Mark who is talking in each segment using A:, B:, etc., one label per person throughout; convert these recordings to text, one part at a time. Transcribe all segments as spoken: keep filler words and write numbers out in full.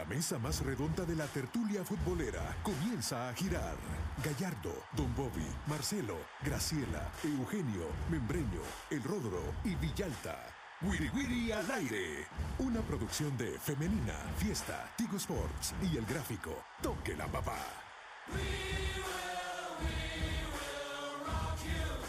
A: mesa más redonda de la tertulia futbolera comienza a girar. Gallardo, Don Bobby, Marcelo, Graciela, Eugenio, Membreño, El Rodro y Villalta. Wiri Wiri al aire. Una producción de Femenina, Fiesta, Tigo Sports y El Gráfico. Toque la papá. We will, we will rock you.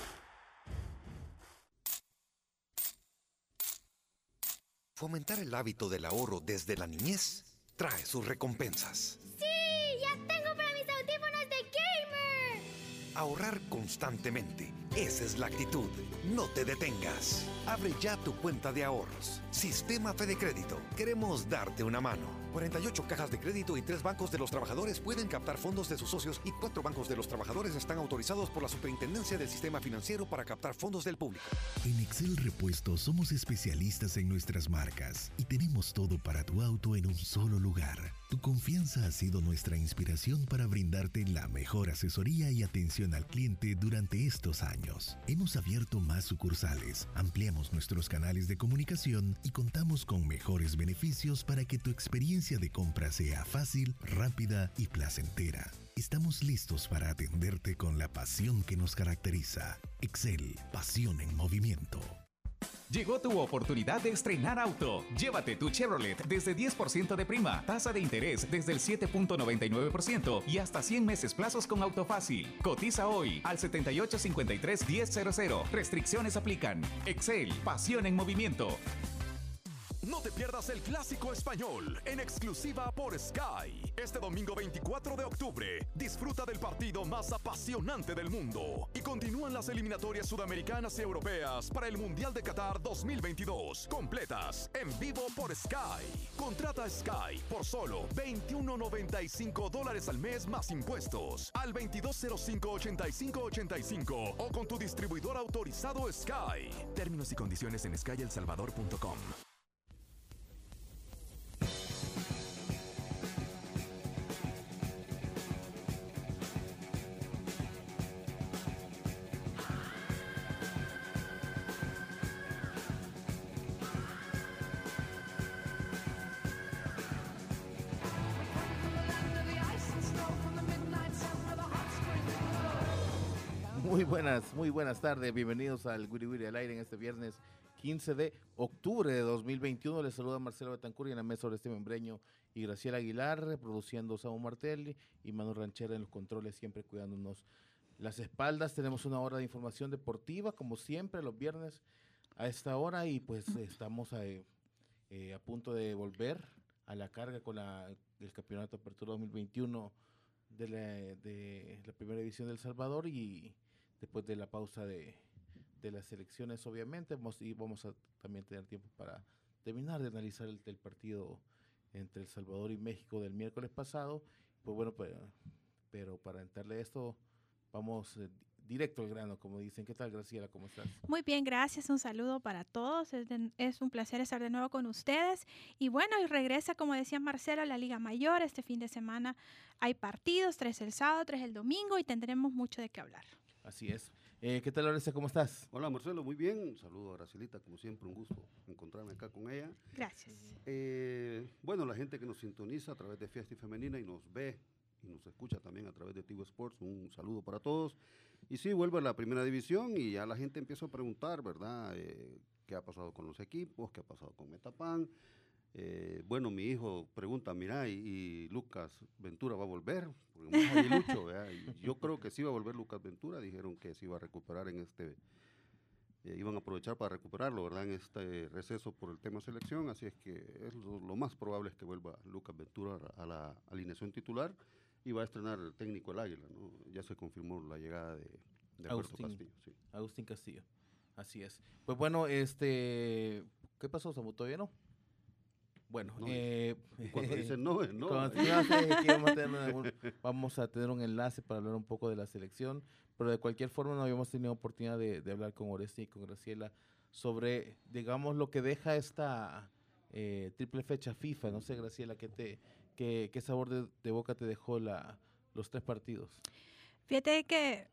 B: Fomentar el hábito del ahorro desde la niñez trae sus recompensas.
C: ¡Sí! ¡Ya tengo para mis audífonos de gamer!
B: Ahorrar constantemente. Esa es la actitud. No te detengas. Abre ya tu cuenta de ahorros. Sistema Fede Crédito. Queremos darte una mano. cuarenta y ocho cajas de crédito y tres bancos de los trabajadores pueden captar fondos de sus socios y cuatro bancos de los trabajadores están autorizados por la Superintendencia del Sistema Financiero para captar fondos del público.
D: En Excel Repuestos somos especialistas en nuestras marcas y tenemos todo para tu auto en un solo lugar. Tu confianza ha sido nuestra inspiración para brindarte la mejor asesoría y atención al cliente durante estos años. Hemos abierto más sucursales, ampliamos nuestros canales de comunicación y contamos con mejores beneficios para que tu experiencia de compra sea fácil, rápida y placentera. Estamos listos para atenderte con la pasión que nos caracteriza. Excel, pasión en movimiento.
E: Llegó tu oportunidad de estrenar auto. Llévate tu Chevrolet desde diez por ciento de prima, tasa de interés desde el siete punto noventa y nueve por ciento y hasta cien meses plazos con Autofácil. Cotiza hoy al setenta y ocho cincuenta y tres diez cero cero. Restricciones aplican. Excel, pasión en movimiento.
F: No te pierdas el Clásico Español en exclusiva por Sky. Este domingo veinticuatro de octubre, disfruta del partido más apasionante del mundo. Y continúan las eliminatorias sudamericanas y europeas para el Mundial de Qatar dos mil veintidós. Completas en vivo por Sky. Contrata Sky por solo veintiuno noventa y cinco dólares al mes más impuestos. Al veintidós cero cinco ochenta y cinco ochenta y cinco o con tu distribuidor autorizado Sky. Términos y condiciones en sky el salvador punto com.
G: Muy buenas, muy buenas tardes, bienvenidos al Wiri Wiri al aire en este viernes quince de octubre de dos mil veintiuno. Les saluda Marcelo Betancur y en la mesa Oreste Membreño y Graciela Aguilar, produciendo Saúl Martelli y Manu Ranchera en los controles, siempre cuidándonos las espaldas. Tenemos una hora de información deportiva, como siempre, los viernes a esta hora, y pues estamos a, eh, a punto de volver a la carga con la, el Campeonato Apertura dos mil veintiuno de la, de la Primera División de El Salvador, y después de la pausa de, de las elecciones, obviamente, vamos, y vamos a también tener tiempo para terminar de analizar el, el partido entre El Salvador y México del miércoles pasado. Pues bueno, pues, pero para entrarle a esto, vamos eh, directo al grano, como dicen. ¿Qué tal, Graciela? ¿Cómo estás?
H: Muy bien, gracias. Un saludo para todos. Es, de, es un placer estar de nuevo con ustedes. Y bueno, y regresa, como decía Marcelo, a la Liga Mayor. Este fin de semana hay partidos, tres el sábado, tres el domingo, y tendremos mucho de qué hablar.
G: Así es. Eh, ¿Qué tal, Lorenzo? ¿Cómo estás?
I: Hola, Marcelo, muy bien. Un saludo a Gracielita, como siempre, un gusto encontrarme acá con ella.
H: Gracias.
I: Eh, bueno, la gente que nos sintoniza a través de Fiesta y Femenina y nos ve y nos escucha también a través de Tigo Sports, un saludo para todos. Y sí, vuelve a la Primera División y ya la gente empieza a preguntar, ¿verdad? Eh, ¿Qué ha pasado con los equipos? ¿Qué ha pasado con Metapan? Eh, bueno, mi hijo pregunta, mira, ¿y, y Lucas Ventura va a volver? Porque más aguilucho, ¿verdad? Y yo creo que sí va a volver Lucas Ventura. Dijeron que se iba a recuperar en este, eh, iban a aprovechar para recuperarlo, ¿verdad? En este receso por el tema selección, así es que es lo, lo más probable es que vuelva Lucas Ventura a la alineación titular y va a estrenar el técnico el Águila, ¿no? Ya se confirmó la llegada de, de Alberto
G: Agustín
I: Castillo. Sí.
G: Agustín Castillo, así es. Pues bueno, este, ¿qué pasó, Samu? ¿Todavía no? Bueno,
I: No,
G: eh,
I: y cuando dicen no, es no.
G: cuando no, aquí vamos, a tener un, vamos a tener un enlace para hablar un poco de la selección, pero de cualquier forma no habíamos tenido oportunidad de, de hablar con Oreste y con Graciela sobre, digamos, lo que deja esta eh, triple fecha FIFA. No sé, Graciela, ¿qué, te, qué, qué sabor de, de boca te dejó la, los tres partidos?
H: Fíjate que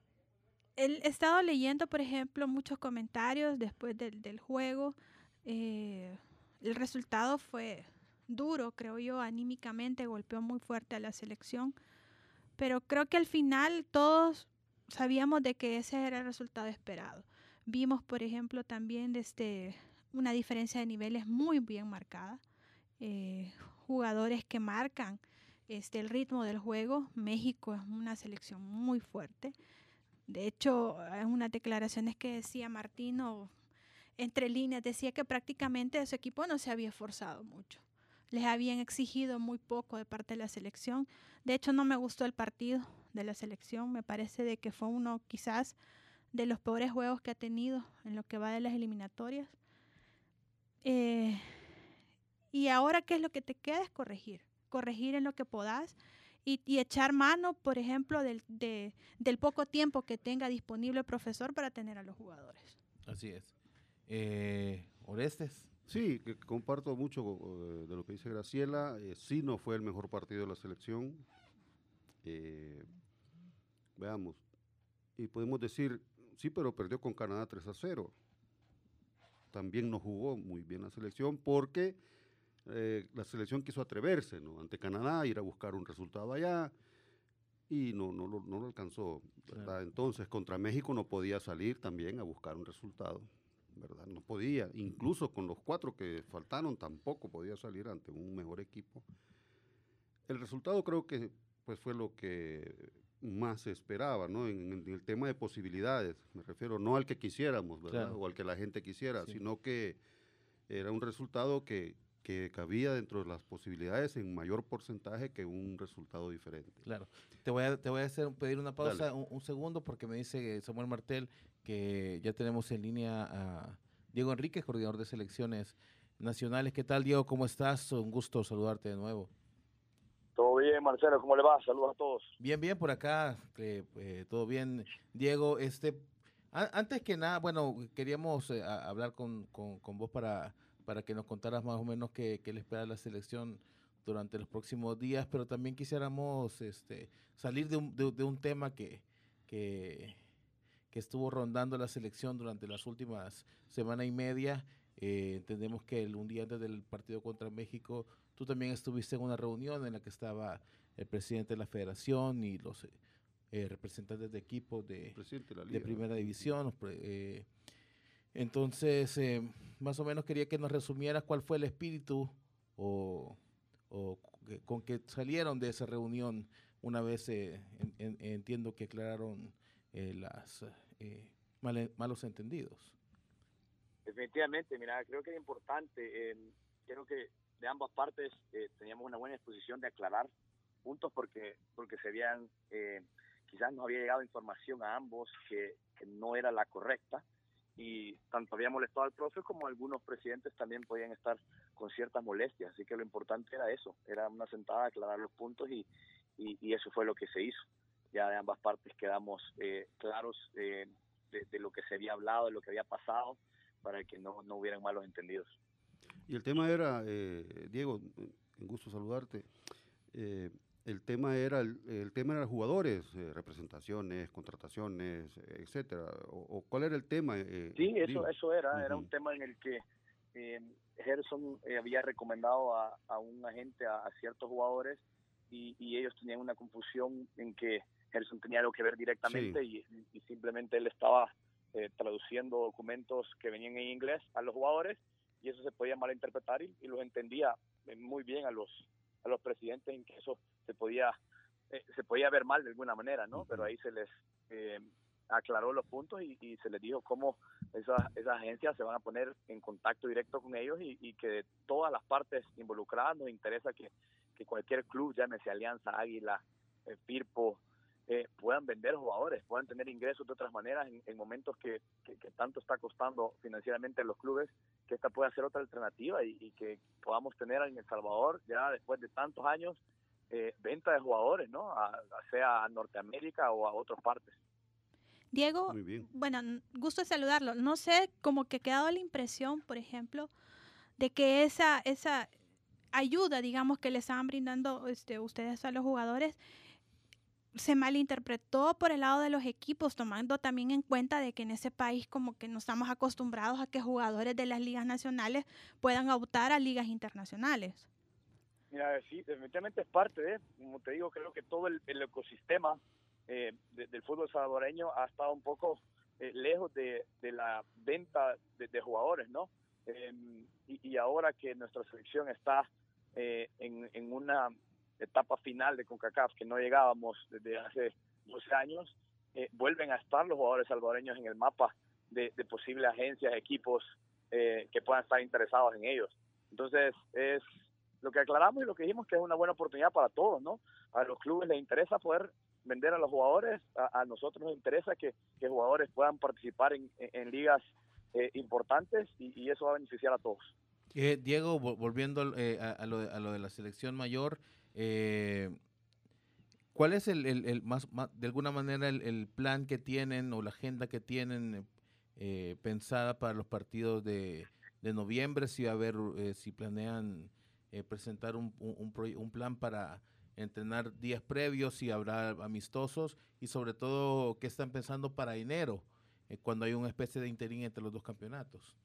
H: he estado leyendo, por ejemplo, muchos comentarios después del, del juego. Eh, el resultado fue duro, creo yo, anímicamente, golpeó muy fuerte a la selección, pero creo que al final todos sabíamos de que ese era el resultado esperado. Vimos, por ejemplo, también desde una diferencia de niveles muy bien marcada, eh, jugadores que marcan este, el ritmo del juego. México es una selección muy fuerte. De hecho, en unas declaraciones que decía Martino, entre líneas, decía que prácticamente su equipo no se había esforzado mucho. Les habían exigido muy poco de parte de la selección. De hecho, no me gustó el partido de la selección. Me parece de que fue uno quizás de los peores juegos que ha tenido en lo que va de las eliminatorias. Eh, y ahora, ¿qué es lo que te queda? Es corregir. Corregir en lo que podás y, y echar mano, por ejemplo, del, de, del poco tiempo que tenga disponible el profesor para tener a los jugadores.
G: Así es. Eh, Orestes.
I: Sí, que comparto mucho uh, de lo que dice Graciela. Eh, sí, no fue el mejor partido de la selección. Eh, veamos. Y podemos decir, sí, pero perdió con Canadá tres a cero. También no jugó muy bien la selección porque eh, la selección quiso atreverse, ¿no? Ante Canadá, ir a buscar un resultado allá y no, no, no, no lo alcanzó, ¿verdad? Claro. Entonces, contra México no podía salir también a buscar un resultado, ¿verdad? No podía, incluso con los cuatro que faltaron tampoco podía salir ante un mejor equipo. El resultado creo que pues fue lo que más se esperaba, ¿no? En, en el tema de posibilidades, me refiero no al que quisiéramos, ¿verdad? Claro. O al que la gente quisiera, sí. Sino que era un resultado que, que cabía dentro de las posibilidades en mayor porcentaje que un resultado diferente.
G: Claro. Te voy a, te voy a hacer, pedir una pausa, un, un segundo, porque me dice Samuel Martel que ya tenemos en línea a Diego Enríquez, coordinador de selecciones nacionales. ¿Qué tal, Diego? ¿Cómo estás? Un gusto saludarte de nuevo.
J: Todo bien, Marcelo, ¿cómo le va? Saludos a todos.
G: Bien, bien, por acá, eh, eh, todo bien. Diego, este, a, antes que nada, bueno, queríamos eh, a, hablar con, con, con vos para, para que nos contaras más o menos qué, qué le espera la selección durante los próximos días, pero también quisiéramos este, salir de un, de, de un tema que, que, que estuvo rondando la selección durante las últimas semana y media. Eh, entendemos que el, un día antes del partido contra México, tú también estuviste en una reunión en la que estaba el presidente de la federación y los eh, representantes de equipos de, de, la Liga, de primera división. Eh, entonces, eh, más o menos quería que nos resumieras cuál fue el espíritu o, o con que salieron de esa reunión una vez, eh, en, en, entiendo que aclararon eh, las eh, mal, malos entendidos.
J: Definitivamente, mira, creo que es importante, eh, creo que de ambas partes eh, teníamos una buena disposición de aclarar puntos porque porque se habían, eh, quizás nos había llegado información a ambos que, que no era la correcta y tanto había molestado al profe como algunos presidentes también podían estar con ciertas molestias, así que lo importante era eso, era una sentada, aclarar los puntos y, y, y eso fue lo que se hizo. Ya de ambas partes quedamos eh, claros eh, de, de lo que se había hablado, de lo que había pasado, para que no, no hubieran malos entendidos.
I: Y el tema era, eh, Diego, un gusto saludarte, eh, el tema era el, el tema era jugadores, eh, representaciones, contrataciones, etcétera, o, o cuál era el tema. Eh,
J: sí, eso eso era, uh-huh. Era un tema en el que eh, Gerson eh, había recomendado a, a un agente a, a ciertos jugadores y, y ellos tenían una confusión en que Gerson tenía algo que ver directamente, sí. y, y simplemente él estaba eh, traduciendo documentos que venían en inglés a los jugadores y eso se podía malinterpretar y, y los entendía muy bien a los a los presidentes en que eso se podía eh, se podía ver mal de alguna manera, ¿no? Uh-huh. Pero ahí se les eh, aclaró los puntos y, y se les dijo cómo esas, esas agencias se van a poner en contacto directo con ellos y, y que de todas las partes involucradas nos interesa que, que cualquier club, llámese Alianza, Águila, eh, Firpo, eh, puedan vender jugadores, puedan tener ingresos de otras maneras en, en momentos que, que, que tanto está costando financieramente a los clubes, que esta pueda ser otra alternativa y, y que podamos tener en El Salvador, ya después de tantos años, eh, venta de jugadores, ¿no? A, a sea a Norteamérica o a otras partes.
H: Diego, bueno, gusto de saludarlo. No sé, como que ha quedado la impresión, por ejemplo, de que esa esa ayuda, digamos, que le estaban brindando este, ustedes a los jugadores, se malinterpretó por el lado de los equipos, tomando también en cuenta de que en ese país como que no estamos acostumbrados a que jugadores de las ligas nacionales puedan optar a ligas internacionales.
J: Mira, sí, definitivamente es parte de, como te digo, creo que todo el, el ecosistema eh, de, del fútbol salvadoreño ha estado un poco eh, lejos de, de la venta de, de jugadores, ¿no? Eh, y, y ahora que nuestra selección está eh, en, en una etapa final de CONCACAF, que no llegábamos desde hace doce años, eh, vuelven a estar los jugadores salvadoreños en el mapa de, de posibles agencias, equipos eh, que puedan estar interesados en ellos. Entonces, es lo que aclaramos y lo que dijimos, que es una buena oportunidad para todos, ¿no? A los clubes les interesa poder vender a los jugadores, a, a nosotros nos interesa que, que jugadores puedan participar en, en, en ligas eh, importantes y, y eso va a beneficiar a todos.
G: Eh, Diego, volviendo eh, a, a, lo de, a lo de la selección mayor, eh, ¿cuál es el, el, el más, más, de alguna manera, el, el plan que tienen o la agenda que tienen eh, pensada para los partidos de, de noviembre? Si va a haber, eh, si planean eh, presentar un, un, un, un plan para entrenar días previos, si habrá amistosos y sobre todo, ¿qué están pensando para enero, eh, cuando hay una especie de interín entre los dos campeonatos?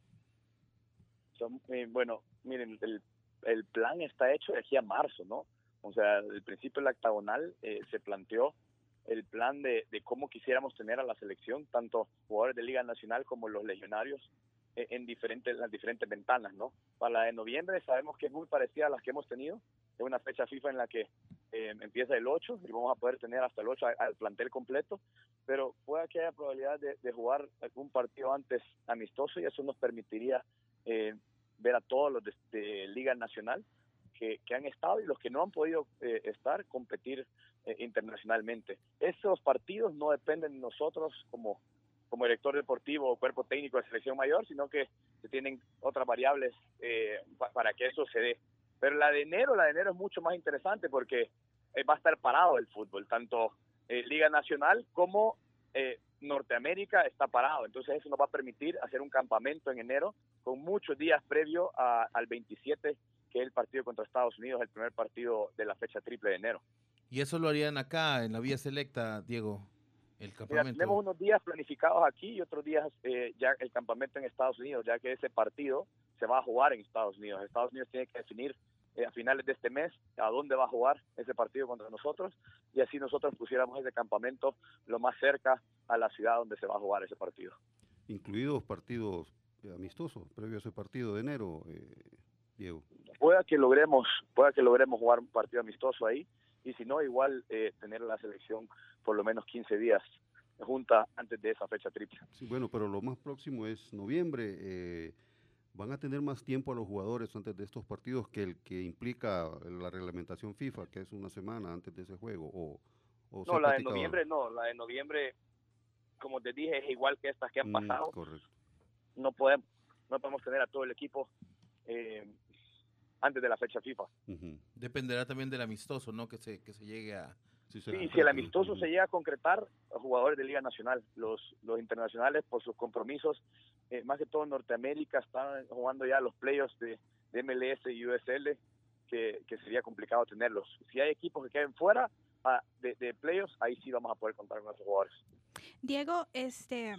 J: Son, eh, bueno, miren, el, el plan está hecho de aquí a marzo, ¿no? O sea, el principio del octagonal eh, se planteó el plan de, de cómo quisiéramos tener a la selección, tanto jugadores de Liga Nacional como los legionarios, eh, en diferentes las diferentes ventanas, ¿no? Para la de noviembre sabemos que es muy parecida a las que hemos tenido, es una fecha FIFA en la que eh, empieza el ocho y vamos a poder tener hasta el ocho al, al plantel completo, pero puede que haya probabilidad de, de jugar algún partido antes amistoso y eso nos permitiría eh, ver a todos los de, de Liga Nacional que, que han estado y los que no han podido eh, estar, competir eh, internacionalmente. Esos partidos no dependen de nosotros como, como director deportivo o cuerpo técnico de selección mayor, sino que se tienen otras variables eh, pa, para que eso se dé. Pero la de enero, la de enero es mucho más interesante porque eh, va a estar parado el fútbol, tanto eh, Liga Nacional como eh, Norteamérica está parado, entonces eso nos va a permitir hacer un campamento en enero con muchos días previo a, al veintisiete, que es el partido contra Estados Unidos, el primer partido de la fecha triple de enero.
G: ¿Y eso lo harían acá, en la Vía Selecta, Diego, el campamento?
J: Mira, tenemos unos días planificados aquí y otros días eh, ya el campamento en Estados Unidos, ya que ese partido se va a jugar en Estados Unidos. Estados Unidos tiene que definir eh, a finales de este mes a dónde va a jugar ese partido contra nosotros y así nosotros pusiéramos ese campamento lo más cerca a la ciudad donde se va a jugar ese partido.
I: Incluidos partidos eh, amistosos, previo a ese partido de enero, eh, Diego.
J: Pueda que logremos, pueda que logremos jugar un partido amistoso ahí y si no, igual eh, tener la selección por lo menos quince días junta antes de esa fecha triple.
I: Sí, bueno, pero lo más próximo es noviembre. Eh, ¿Van a tener más tiempo a los jugadores antes de estos partidos que el que implica la reglamentación FIFA, que es una semana antes de ese juego? O, o
J: no, la de noviembre no, la de noviembre, como te dije, es igual que estas que han
I: mm,
J: pasado.
I: Correcto.
J: No podemos, no podemos tener a todo el equipo eh, antes de la fecha FIFA.
G: Uh-huh. Dependerá también del amistoso, ¿no? Que se, que se llegue a...
J: Sí, sí, si el amistoso uh-huh. se llega a concretar, a jugadores de Liga Nacional, los, los internacionales por sus compromisos, eh, más que todo en Norteamérica, están jugando ya los playoffs de, de M L S y U S L, que, que sería complicado tenerlos. Si hay equipos que queden fuera ah, de, de playoffs, ahí sí vamos a poder contar con esos jugadores.
H: Diego, este,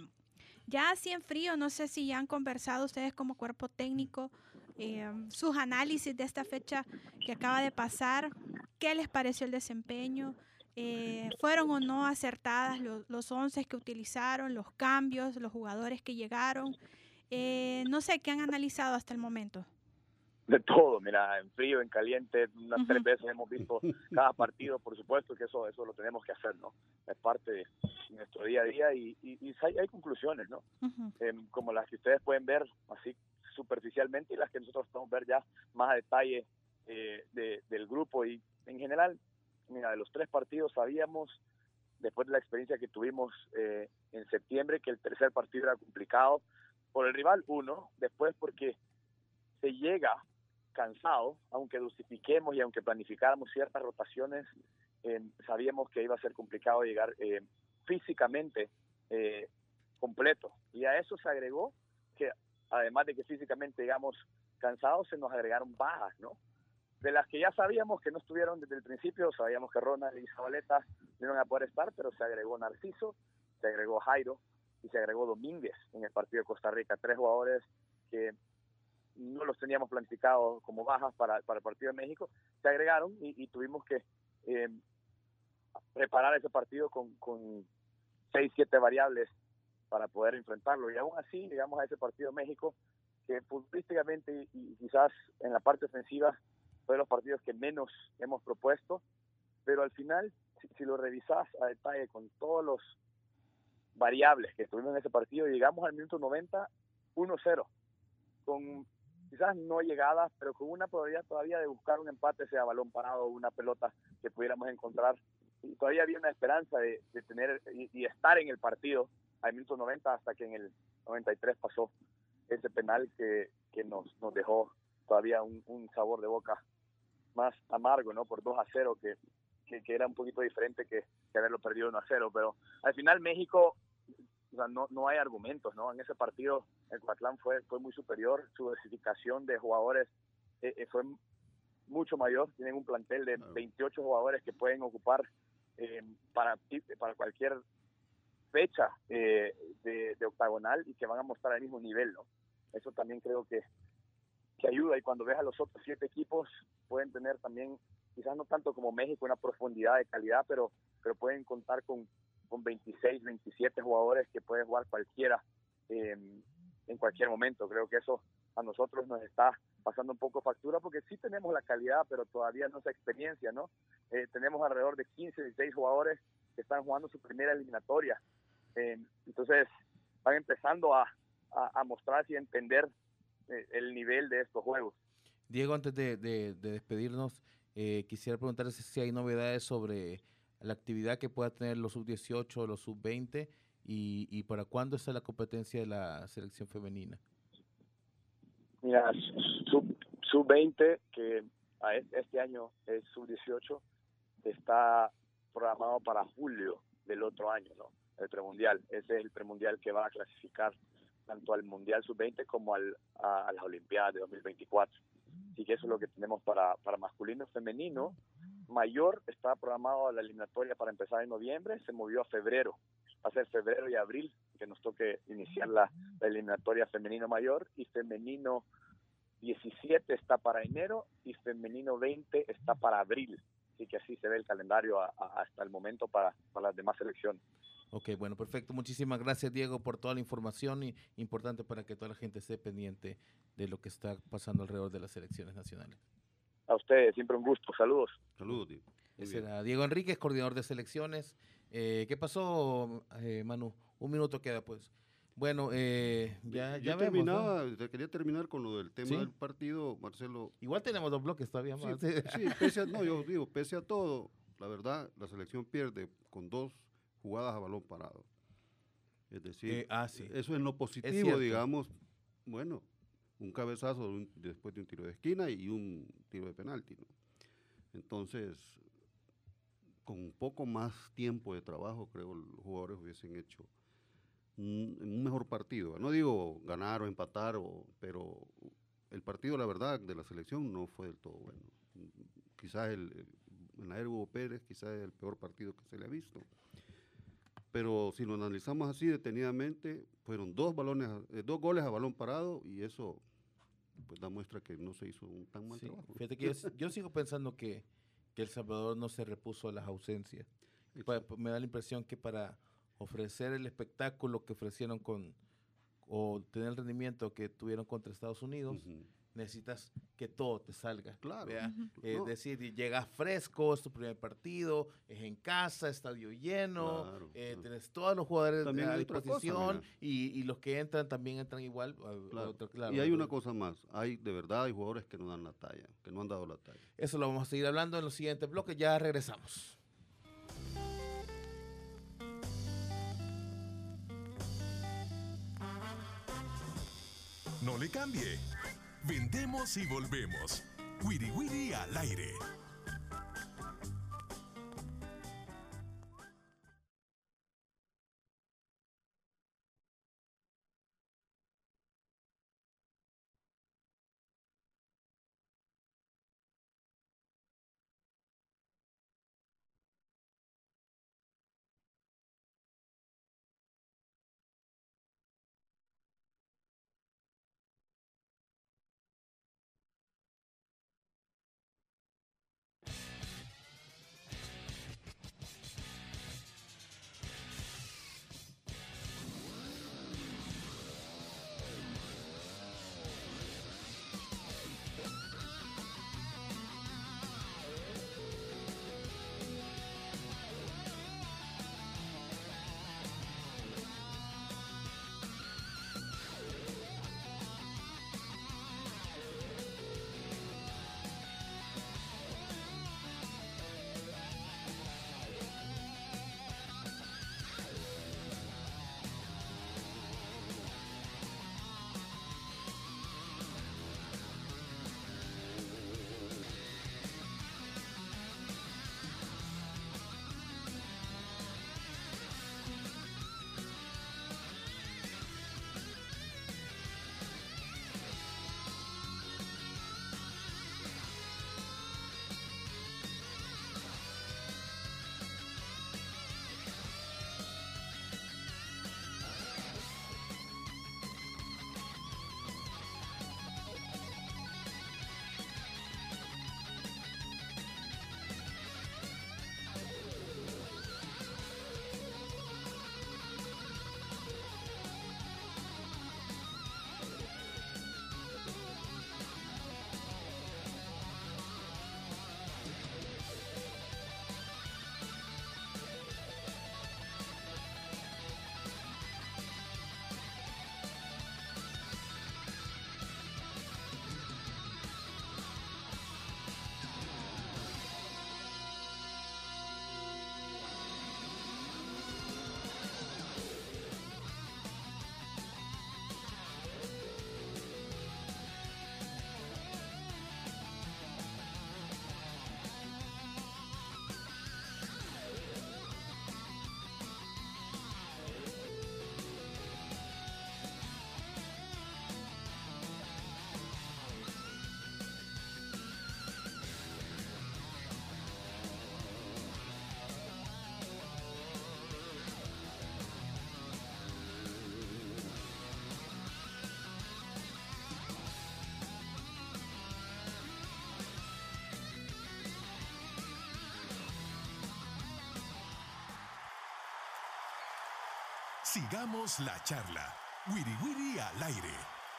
H: ya así en frío, no sé si ya han conversado ustedes como cuerpo técnico, eh, sus análisis de esta fecha que acaba de pasar, ¿qué les pareció el desempeño? Eh, ¿Fueron o no acertadas los, los once que utilizaron, los cambios, los jugadores que llegaron? Eh, no sé, ¿qué han analizado hasta el momento?
J: De todo, mira, en frío, en caliente, unas uh-huh. tres veces hemos visto cada partido, por supuesto que eso eso lo tenemos que hacer, ¿no? Es parte de nuestro día a día y, y, y hay, hay conclusiones, ¿no? Uh-huh. Eh, como las que ustedes pueden ver así superficialmente y las que nosotros podemos ver ya más a detalle eh, de, del grupo y en general, mira, de los tres partidos sabíamos, después de la experiencia que tuvimos eh, en septiembre, que el tercer partido era complicado por el rival, uno, después porque se llega cansado, aunque dosifiquemos y aunque planificáramos ciertas rotaciones, eh, sabíamos que iba a ser complicado llegar eh, físicamente eh, completo. Y a eso se agregó que, además de que físicamente llegamos cansados, se nos agregaron bajas, ¿no? De las que ya sabíamos que no estuvieron desde el principio, sabíamos que Ronald y Zabaleta no iban a poder estar, pero se agregó Narciso, se agregó Jairo y se agregó Domínguez en el partido de Costa Rica. Tres jugadores que no los teníamos planificados como bajas para, para el partido de México, se agregaron y, y tuvimos que eh, preparar ese partido con, con seis, siete variables para poder enfrentarlo. Y aún así llegamos a ese partido México, que futbolísticamente y quizás en la parte ofensiva fue de los partidos que menos hemos propuesto, pero al final, si, si lo revisás a detalle con todos los variables que tuvimos en ese partido, llegamos al minuto noventa, uno cero, con quizás no llegadas, pero con una probabilidad todavía de buscar un empate, sea balón parado o una pelota que pudiéramos encontrar. Y todavía había una esperanza de, de tener y, y estar en el partido al minuto noventa, hasta que en el noventa y tres pasó ese penal que, que nos, nos dejó todavía un, un sabor de boca más amargo, ¿no? Por dos a cero, que, que, que era un poquito diferente que, que haberlo perdido uno a cero, pero al final México, o sea, no, no hay argumentos, ¿no? En ese partido el Coatlán fue, fue muy superior, su diversificación de jugadores eh, eh, fue mucho mayor, tienen un plantel de veintiocho jugadores que pueden ocupar eh, para, para cualquier fecha eh, de, de octagonal y que van a mostrar el mismo nivel, ¿no? Eso también creo que, que ayuda, y cuando ves a los otros siete equipos pueden tener también, quizás no tanto como México, una profundidad de calidad, pero, pero pueden contar con, con veintiséis, veintisiete jugadores que pueden jugar cualquiera eh, en cualquier momento. Creo que eso a nosotros nos está pasando un poco factura, porque sí tenemos la calidad, pero todavía no esa experiencia, ¿no? Eh, tenemos alrededor de quince, dieciséis jugadores que están jugando su primera eliminatoria. Eh, entonces van empezando a, a, a mostrarse y a entender eh, el nivel de estos juegos.
G: Diego, antes de, de, de despedirnos, eh, quisiera preguntarle si hay novedades sobre la actividad que pueda tener los sub dieciocho o los sub veinte y, y para cuándo está la competencia de la selección femenina.
J: Mira, sub, sub veinte, que a este año es sub dieciocho, está programado para julio del otro año, ¿no? El premundial. Ese es el premundial que va a clasificar tanto al mundial sub veinte como al, a, a las olimpiadas de dos mil veinticuatro. Así que eso es lo que tenemos para, para masculino. Femenino mayor está programado a la eliminatoria para empezar en noviembre, se movió a febrero. Va a ser febrero y abril que nos toque iniciar la, la eliminatoria femenino mayor, y femenino diecisiete está para enero y femenino veinte está para abril. Así que así se ve el calendario a, a, hasta el momento para, para las demás selecciones.
G: Ok, bueno, perfecto. Muchísimas gracias, Diego, por toda la información, y importante para que toda la gente esté pendiente de lo que está pasando alrededor de las selecciones nacionales.
J: A ustedes, siempre un gusto. Saludos.
I: Saludos, Diego.
G: Ese era Diego Enríquez, coordinador de selecciones. Eh, ¿Qué pasó, eh, Manu? Un minuto queda, pues. Bueno, eh, ya,
I: Yo
G: ya
I: terminaba,
G: vemos, ¿no?
I: quería terminar con lo del tema
G: ¿Sí?
I: del partido, Marcelo.
G: Igual tenemos dos bloques todavía
I: Sí,
G: más.
I: sí, pese a, no, yo digo, pese a todo, la verdad, la selección pierde con dos jugadas a balón parado. Es decir,
G: Eh, ah, sí.
I: eso en lo
G: Es
I: positivo,
G: cierto.
I: digamos, bueno, un cabezazo de un- después de un tiro de esquina y un tiro de penalti, ¿no? Entonces, con un poco más tiempo de trabajo, creo los jugadores hubiesen hecho un, un mejor partido. No digo ganar o empatar, o, pero el partido, la verdad, de la selección no fue del todo bueno. Quizás el, el- en la era Hugo Pérez, quizás es el peor partido que se le ha visto. Pero si lo analizamos así detenidamente, fueron dos balones, a- eh, dos goles a balón parado, y eso pues da muestra que no se hizo un tan mal
G: Sí,
I: trabajo.
G: fíjate que yo, yo sigo pensando que, que El Salvador no se repuso a las ausencias. Pa- pa- me da la impresión que para ofrecer el espectáculo que ofrecieron con, o tener el rendimiento que tuvieron contra Estados Unidos,
I: Ujú.
G: necesitas que todo te salga.
I: Claro.
G: ¿Vea?
I: Ujú.
G: Es
I: No.
G: decir, llegas fresco, es tu primer partido, es en casa, estadio lleno,
I: Claro,
G: eh,
I: claro.
G: tienes todos los jugadores
I: También
G: a
I: hay otra cosa,
G: disposición,
I: mira.
G: y, y los que entran también entran igual. a-
I: Claro.
G: otro- claro,
I: Y hay una
G: ¿verdad?
I: cosa más, hay de verdad hay jugadores que no dan la talla, que no han dado la talla.
G: Eso lo vamos a seguir hablando en los siguientes bloques. Ya regresamos.
A: No le cambie. Vendemos y volvemos. Wiri Wiri al aire. Sigamos la charla. Wiri Wiri al aire.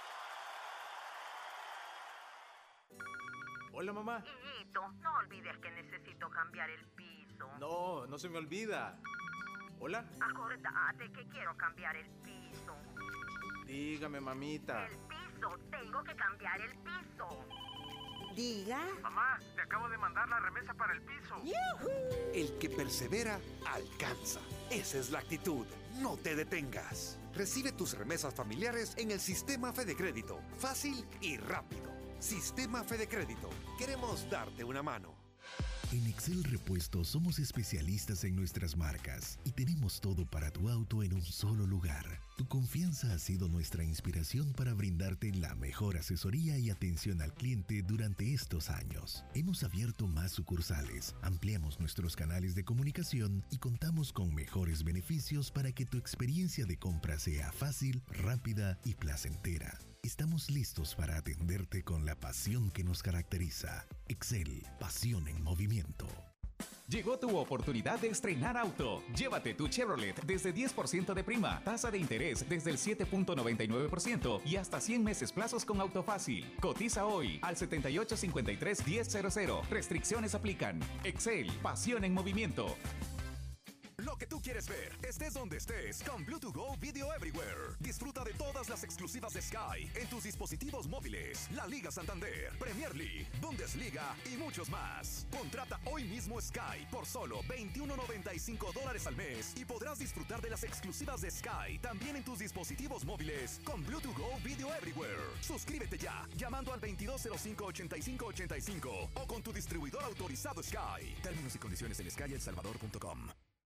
K: Hola, mamá.
L: Hijito, no olvides que necesito cambiar el piso.
K: No, no se me olvida. Hola.
L: Acordate que quiero cambiar el piso.
K: Dígame, mamita.
L: El piso, tengo que cambiar el piso.
M: Diga.
N: Mamá, te acabo de mandar la remesa para el piso.
B: ¡Yuhu! El que persevera, alcanza. Esa es la actitud. No te detengas. Recibe tus remesas familiares en el Sistema Fede Crédito. Fácil y rápido. Sistema Fede Crédito. Queremos darte una mano.
D: En Excel Repuestos somos especialistas en nuestras marcas y tenemos todo para tu auto en un solo lugar. Tu confianza ha sido nuestra inspiración para brindarte la mejor asesoría y atención al cliente durante estos años. Hemos abierto más sucursales, ampliamos nuestros canales de comunicación y contamos con mejores beneficios para que tu experiencia de compra sea fácil, rápida y placentera. Estamos listos para atenderte con la pasión que nos caracteriza. Excel, pasión en movimiento.
E: Llegó tu oportunidad de estrenar auto. Llévate tu Chevrolet desde diez por ciento de prima, tasa de interés desde el siete punto noventa y nueve por ciento y hasta cien meses plazos con Autofácil. Cotiza hoy al setenta y ocho cincuenta y tres diez cero cero. Restricciones aplican. Excel, pasión en movimiento.
F: Lo que tú quieres ver, estés donde estés, con Bluetooth Go Video Everywhere. Disfruta de todas las exclusivas de Sky en tus dispositivos móviles. La Liga Santander, Premier League, Bundesliga y muchos más. Contrata hoy mismo Sky por solo veintiuno noventa y cinco dólares al mes y podrás disfrutar de las exclusivas de Sky también en tus dispositivos móviles con Bluetooth Go Video Everywhere. Suscríbete ya, llamando al veintidós cero cinco ochenta y cinco ochenta y cinco o con tu distribuidor autorizado Sky. Términos y condiciones en sky el salvador punto com.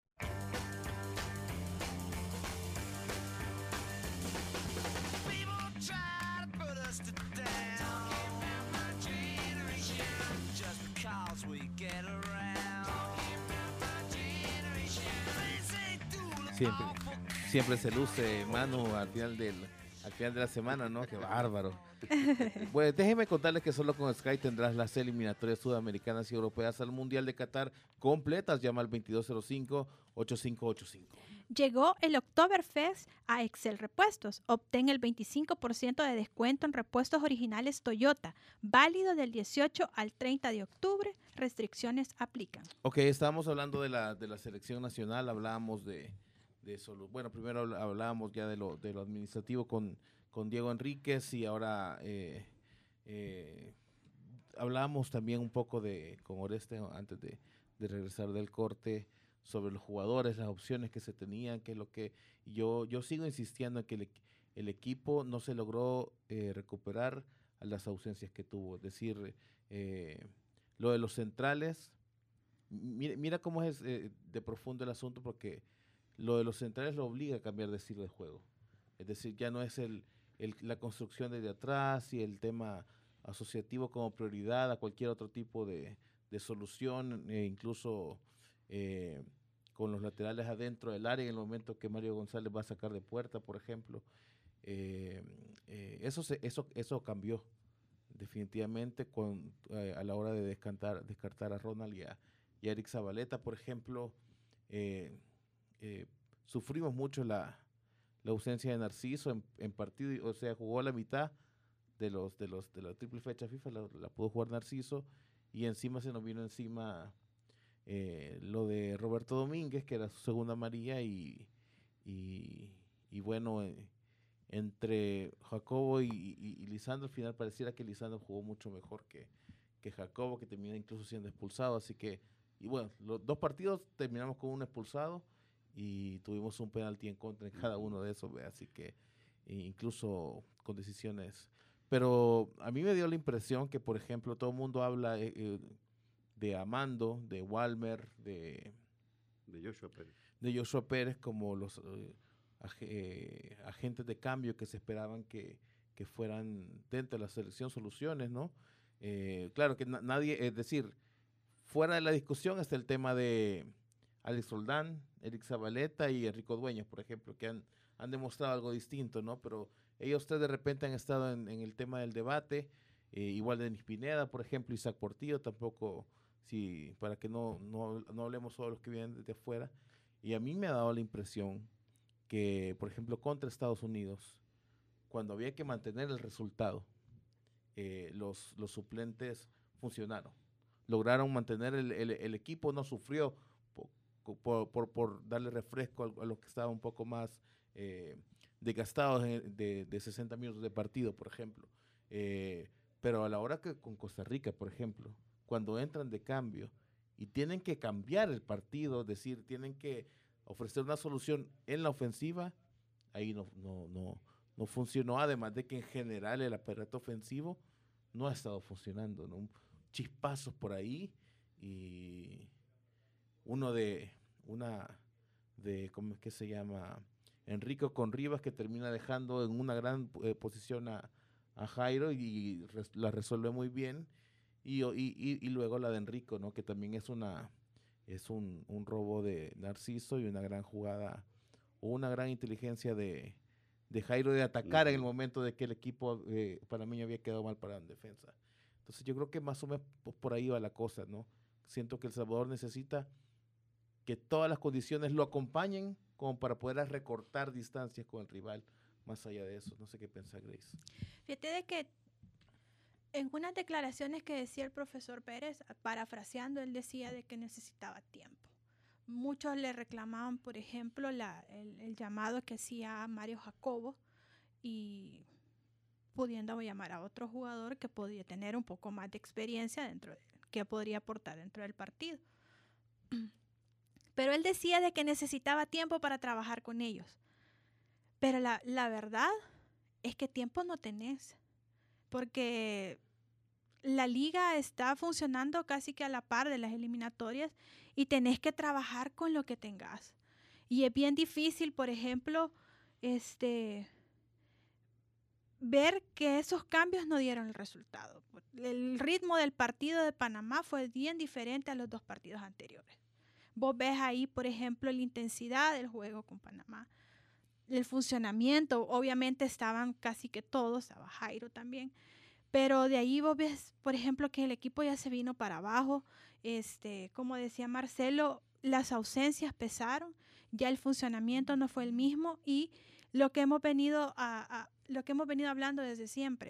G: Siempre, siempre se luce Manu al final del, al final de la semana, ¿no? Qué bárbaro. Pues déjeme contarles que solo con Sky tendrás las eliminatorias sudamericanas y europeas al Mundial de Qatar completas. Llama al veintidós cero cinco ocho cinco ocho cinco.
H: Llegó el Oktoberfest a Excel Repuestos. Obtén el veinticinco por ciento de descuento en repuestos originales Toyota. Válido del dieciocho al treinta de octubre. Restricciones aplican.
G: Ok, estábamos hablando de la, de la selección nacional. Hablábamos de, de solo, bueno, primero hablábamos ya de lo, de lo administrativo con, con Diego Enríquez y ahora eh, eh, hablábamos también un poco de con Oreste antes de, de regresar del corte, sobre los jugadores, las opciones que se tenían, que es lo que yo, yo sigo insistiendo en que el, el equipo no se logró eh, recuperar a las ausencias que tuvo. Es decir, eh, lo de los centrales, mira, mira cómo es eh, de profundo el asunto, porque lo de los centrales lo obliga a cambiar de estilo de juego. Es decir, ya no es el, el, la construcción desde atrás y el tema asociativo como prioridad a cualquier otro tipo de, de solución, e incluso Eh, con los laterales adentro del área en el momento que Mario González va a sacar de puerta, por ejemplo. Eh, eh, eso, se, eso, eso cambió definitivamente con, eh, a la hora de descartar, descartar a Ronald y a, y a Eric Zabaleta, por ejemplo. Eh, eh, sufrimos mucho la, la ausencia de Narciso en, en partido, o sea, jugó la mitad de los de los de la triple fecha FIFA, la, la pudo jugar Narciso, y encima se nos vino encima Eh, lo de Roberto Domínguez, que era su segunda amarilla, y, y, y bueno, eh, entre Jacobo y, y, y Lisandro, al final pareciera que Lisandro jugó mucho mejor que, que Jacobo, que termina incluso siendo expulsado, así que, y bueno, los dos partidos terminamos con un expulsado y tuvimos un penalti en contra en cada uno de esos, ¿ve? Así que e incluso con decisiones, pero a mí me dio la impresión que, por ejemplo, todo el mundo habla eh, eh, de Amando, de Walmer, de,
I: de Joshua Pérez,
G: de Joshua Pérez como los eh, ag eh, agentes de cambio que se esperaban que, que fueran dentro de la selección soluciones, ¿no? Eh, claro que na nadie, es decir, fuera de la discusión está el tema de Alex Roldán, Eric Zabaleta y Enrico Dueñas, por ejemplo, que han, han demostrado algo distinto, ¿no? Pero ellos tres de repente han estado en, en el tema del debate, eh, igual de Denis Pineda, por ejemplo, Isaac Portillo, tampoco... Sí, para que no, no, no hablemos solo de los que vienen desde afuera. Y a mí me ha dado la impresión que, por ejemplo, contra Estados Unidos, cuando había que mantener el resultado, eh, los, los suplentes funcionaron. Lograron mantener el, el, el equipo, no sufrió por, por, por, por darle refresco a, a los que estaban un poco más eh, desgastados de, de sesenta minutos de partido, por ejemplo. Eh, pero a la hora que con Costa Rica, por ejemplo, cuando entran de cambio y tienen que cambiar el partido, es decir, tienen que ofrecer una solución en la ofensiva, ahí no, no, no, no funcionó, además de que en general el aparato ofensivo no ha estado funcionando, ¿no? Chispazos por ahí y uno de, una de, ¿cómo es que se llama? Enrico con Rivas, que termina dejando en una gran eh, posición a, a Jairo y res, la resuelve muy bien, y, y, y, y luego la de Enrico, ¿no? Que también es una es un, un robo de Narciso y una gran jugada o una gran inteligencia de, de Jairo de atacar uh-huh. en el momento de que el equipo eh, panameño había quedado mal parado en defensa. Entonces yo creo que más o menos por ahí va la cosa, ¿no? Siento que El Salvador necesita que todas las condiciones lo acompañen como para poder recortar distancias con el rival. Más allá de eso, no sé qué piensa Grace.
H: Fíjate de que en unas declaraciones que decía el profesor Pérez, parafraseando, él decía de que necesitaba tiempo. Muchos le reclamaban, por ejemplo, la, el, el llamado que hacía Mario Jacobo y pudiendo llamar a otro jugador que podía tener un poco más de experiencia dentro de, que podría aportar dentro del partido. Pero él decía de que necesitaba tiempo para trabajar con ellos. Pero la, la verdad es que tiempo no tenés, porque la liga está funcionando casi que a la par de las eliminatorias y tenés que trabajar con lo que tengas. Y es bien difícil, por ejemplo, este, ver que esos cambios no dieron el resultado. El ritmo del partido de Panamá fue bien diferente a los dos partidos anteriores. Vos ves ahí, por ejemplo, la intensidad del juego con Panamá, el funcionamiento, obviamente estaban casi que todos, estaba Jairo también, pero de ahí vos ves, por ejemplo, que el equipo ya se vino para abajo, este, como decía Marcelo, las ausencias pesaron, ya el funcionamiento no fue el mismo y lo que hemos venido a, a lo que hemos venido hablando desde siempre.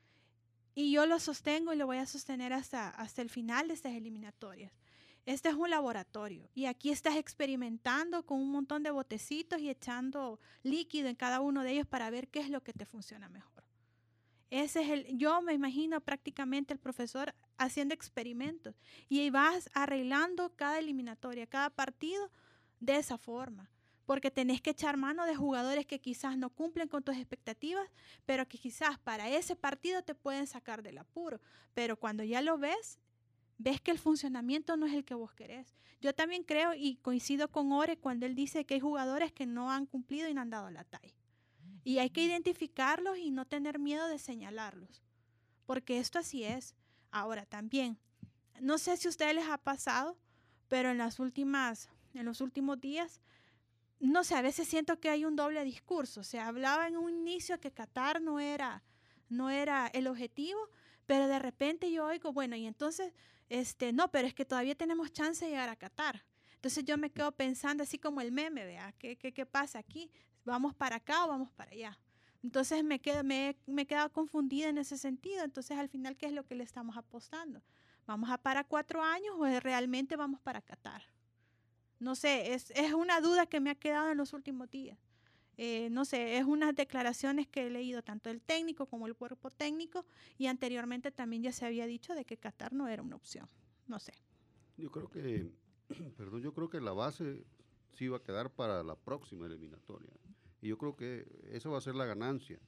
H: Y yo lo sostengo y lo voy a sostener hasta, hasta el final de estas eliminatorias. Este es un laboratorio y aquí estás experimentando con un montón de botecitos y echando líquido en cada uno de ellos para ver qué es lo que te funciona mejor. Ese es el, yo me imagino prácticamente el profesor haciendo experimentos y vas arreglando cada eliminatoria, cada partido de esa forma. Porque tenés que echar mano de jugadores que quizás no cumplen con tus expectativas, pero que quizás para ese partido te pueden sacar del apuro. Pero cuando ya lo ves, ves que el funcionamiento no es el que vos querés. Yo también creo y coincido con Ore cuando él dice que hay jugadores que no han cumplido y no han dado la talla. Y hay que identificarlos y no tener miedo de señalarlos, porque esto así es. Ahora también, no sé si a ustedes les ha pasado, pero en las últimas, en los últimos días, no sé, a veces siento que hay un doble discurso. Se hablaba en un inicio que Qatar no era, no era el objetivo, pero de repente yo oigo, bueno, y entonces, este, no, pero es que todavía tenemos chance de llegar a Qatar. Entonces yo me quedo pensando así como el meme, ¿vea? ¿Qué, qué, qué pasa aquí? ¿Vamos para acá o vamos para allá? Entonces me quedo, me, me he quedado confundida en ese sentido. Entonces al final, ¿qué es lo que le estamos apostando? ¿Vamos a para cuatro años o realmente vamos para Qatar? No sé, es, es una duda que me ha quedado en los últimos días. Eh, no sé, es unas declaraciones que he leído tanto el técnico como el cuerpo técnico y anteriormente también ya se había dicho de que Qatar no era una opción. No sé.
I: Yo creo que, perdón, yo creo que la base sí va a quedar para la próxima eliminatoria. Y yo creo que esa va a ser la ganancia.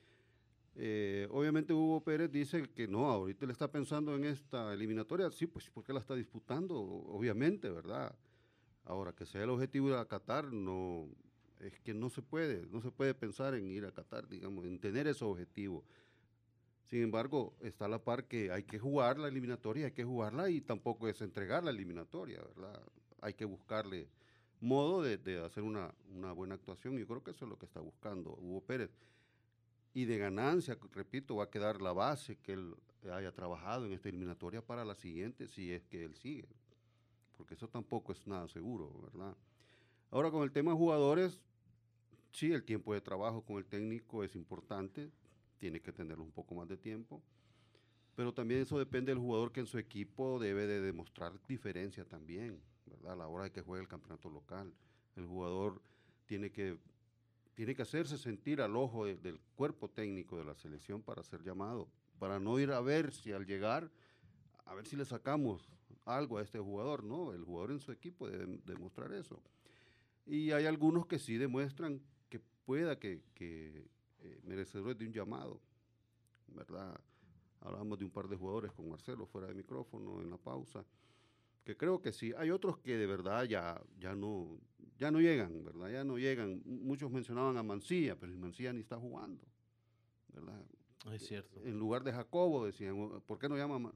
I: Eh, obviamente Hugo Pérez dice que no, ahorita le está pensando en esta eliminatoria. Sí, pues porque la está disputando, obviamente, ¿verdad? Ahora, que sea el objetivo de ir a Qatar, no, es que no se puede, no se puede pensar en ir a Qatar, digamos, en tener ese objetivo. Sin embargo, está a la par que hay que jugar la eliminatoria, hay que jugarla y tampoco es entregar la eliminatoria, ¿verdad? Hay que buscarle modo de, de hacer una, una buena actuación. Yo creo que eso es lo que está buscando Hugo Pérez. Y de ganancia, repito, va a quedar la base que él haya trabajado en esta eliminatoria para la siguiente, si es que él sigue. Porque eso tampoco es nada seguro, ¿verdad? Ahora, con el tema de jugadores, sí, el tiempo de trabajo con el técnico es importante, tiene que tenerlo un poco más de tiempo, pero también eso depende del jugador, que en su equipo debe de demostrar diferencia también, ¿verdad? A la hora de que juegue el campeonato local. El jugador tiene que, tiene que hacerse sentir al ojo de, del cuerpo técnico de la selección para ser llamado, para no ir a ver si al llegar, a ver si le sacamos algo a este jugador, ¿no? El jugador en su equipo debe demostrar eso. Y hay algunos que sí demuestran que pueda que, que eh, merecedores de un llamado, ¿verdad? Hablamos de un par de jugadores con Marcelo fuera de micrófono en la pausa, que creo que sí. Hay otros que de verdad ya, ya, no, ya no llegan, ¿verdad? Ya no llegan. Muchos mencionaban a Mancilla, pero Mancilla ni está jugando, ¿verdad?
G: Es cierto.
I: En lugar de Jacobo decían, ¿por qué no llama? No,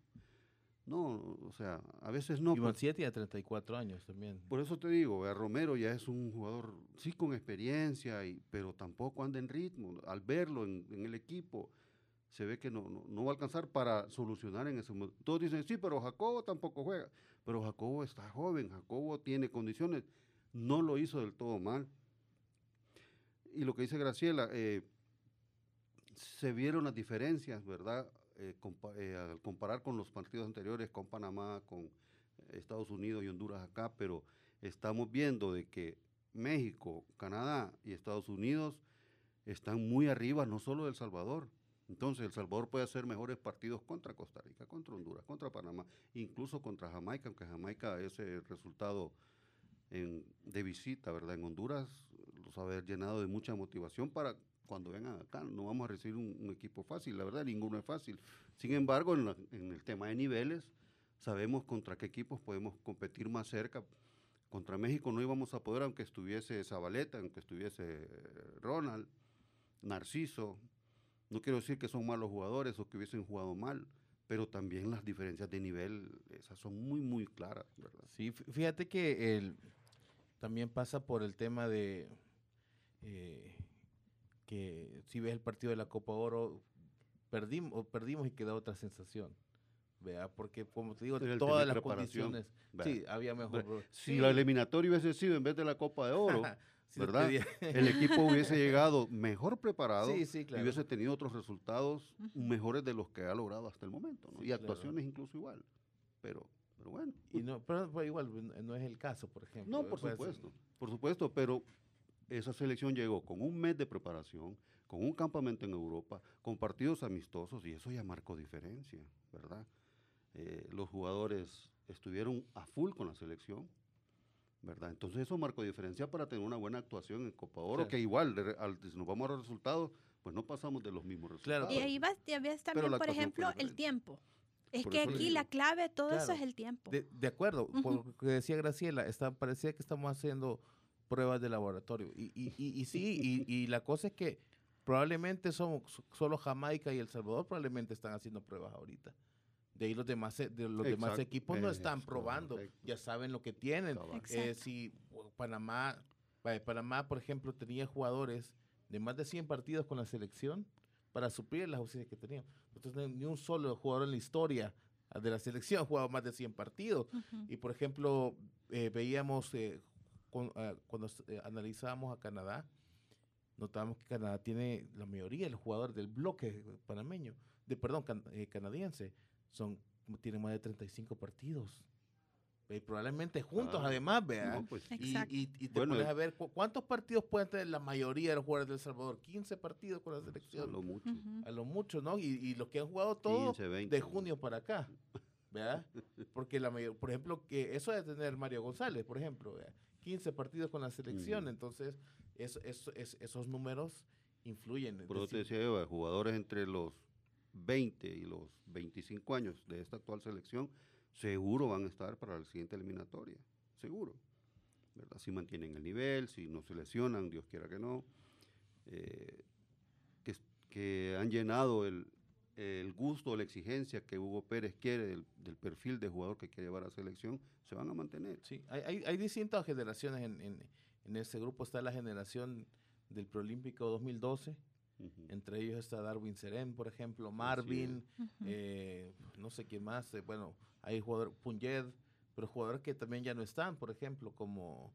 I: no, o sea, a veces no.
G: Y Mancilla tiene treinta y cuatro años también.
I: Por eso te digo, a Romero ya es un jugador, sí, con experiencia, y, pero tampoco anda en ritmo. Al verlo en, en el equipo, se ve que no, no, no va a alcanzar para solucionar en ese momento. Todos dicen, sí, pero Jacobo tampoco juega. Pero Jacobo está joven, Jacobo tiene condiciones, no lo hizo del todo mal. Y lo que dice Graciela, eh, se vieron las diferencias, ¿verdad? Eh, compa eh, al comparar con los partidos anteriores, con Panamá, con Estados Unidos y Honduras acá, pero estamos viendo de que México, Canadá y Estados Unidos están muy arriba, no solo de El Salvador. Entonces, El Salvador puede hacer mejores partidos contra Costa Rica, contra Honduras, contra Panamá, incluso contra Jamaica, aunque Jamaica ese resultado en, de visita, ¿verdad? En Honduras los va a haber llenado de mucha motivación para cuando vengan acá. No vamos a recibir un, un equipo fácil, la verdad, ninguno es fácil. Sin embargo, en, la, en el tema de niveles, sabemos contra qué equipos podemos competir más cerca. Contra México no íbamos a poder, aunque estuviese Zabaleta, aunque estuviese Ronald, Narciso. No quiero decir que son malos jugadores o que hubiesen jugado mal, pero también las diferencias de nivel, esas son muy, muy claras, ¿verdad?
G: Sí, fíjate que el, también pasa por el tema de eh, que si ves el partido de la Copa Oro, perdimos, perdimos y queda otra sensación. ¿Vea? Porque, como te digo,
I: el
G: todas las condiciones, sí, había mejor.
I: Si
G: sí.
I: la eliminatoria hubiese sido en vez de la Copa de Oro, sí, ¿verdad? El equipo hubiese llegado mejor preparado,
G: sí, sí, claro,
I: y hubiese tenido otros resultados uh-huh. mejores de los que ha logrado hasta el momento, ¿no? Sí, y actuaciones claro. incluso igual. Pero, pero bueno.
G: Y no, pero, pero igual no es el caso, por ejemplo.
I: No, por supuesto, por supuesto, pero esa selección llegó con un mes de preparación, con un campamento en Europa, con partidos amistosos, y eso ya marcó diferencia, ¿verdad? Eh, los jugadores estuvieron a full con la selección, ¿verdad? Entonces eso marcó diferencia para tener una buena actuación en Copa Oro, claro. que igual, de, al, si nos vamos a los resultados, pues no pasamos de los mismos resultados.
H: Claro. Y ahí vas, ya ves también, por ejemplo, el tiempo. Es por que aquí la clave, todo claro. eso es el tiempo.
G: De, de acuerdo, uh-huh. por lo que decía Graciela, está, parecía que estamos haciendo pruebas de laboratorio. Y, y, y, y sí, y, y la cosa es que probablemente somos, solo Jamaica y El Salvador probablemente están haciendo pruebas ahorita. De ahí los demás, de los Exacto. demás equipos no están probando, Exacto. ya saben lo que tienen. Eh, si Panamá, Panamá, por ejemplo, tenía jugadores de más de cien partidos con la selección para suplir las ausencias que tenían. Entonces, ni un solo jugador en la historia de la selección ha jugado más de cien partidos. Uh-huh. Y, por ejemplo, eh, veíamos, eh, con, uh, cuando eh, analizábamos a Canadá, notábamos que Canadá tiene la mayoría de los jugadores del bloque panameño, de perdón, can, eh, canadiense. Son, tienen más de treinta y cinco partidos. Y probablemente juntos, ah, además, ¿vea? No, pues, y, y, y te bueno, pones a ver cu cuántos partidos pueden tener la mayoría de los jugadores de El Salvador. quince partidos con la selección.
I: A lo mucho.
G: Uh-huh. A lo mucho, ¿no? Y, y los que han jugado todos quince, veinte, de junio para acá, ¿verdad? Porque la mayor, por ejemplo, que eso de tener Mario González, por ejemplo, ¿verdad? quince partidos con la selección. Uh-huh. Entonces, eso, eso, es, esos números influyen.
I: Por eso te decía yo, jugadores entre los veinte y los veinticinco años de esta actual selección seguro van a estar para la siguiente eliminatoria, seguro, ¿verdad? Si mantienen el nivel, si no se lesionan, Dios quiera que no, eh, que, que han llenado el, el gusto, la exigencia que Hugo Pérez quiere del, del perfil de jugador que quiere llevar a la selección, se van a mantener.
G: Sí, hay, hay, hay distintas generaciones en, en, en ese grupo. Está la generación del Preolímpico dos mil doce, Uh-huh. entre ellos está Darwin Serén, por ejemplo, Marvin, sí. uh-huh. eh, no sé quién más, eh, bueno, hay jugadores, Punjed, pero jugadores que también ya no están, por ejemplo, como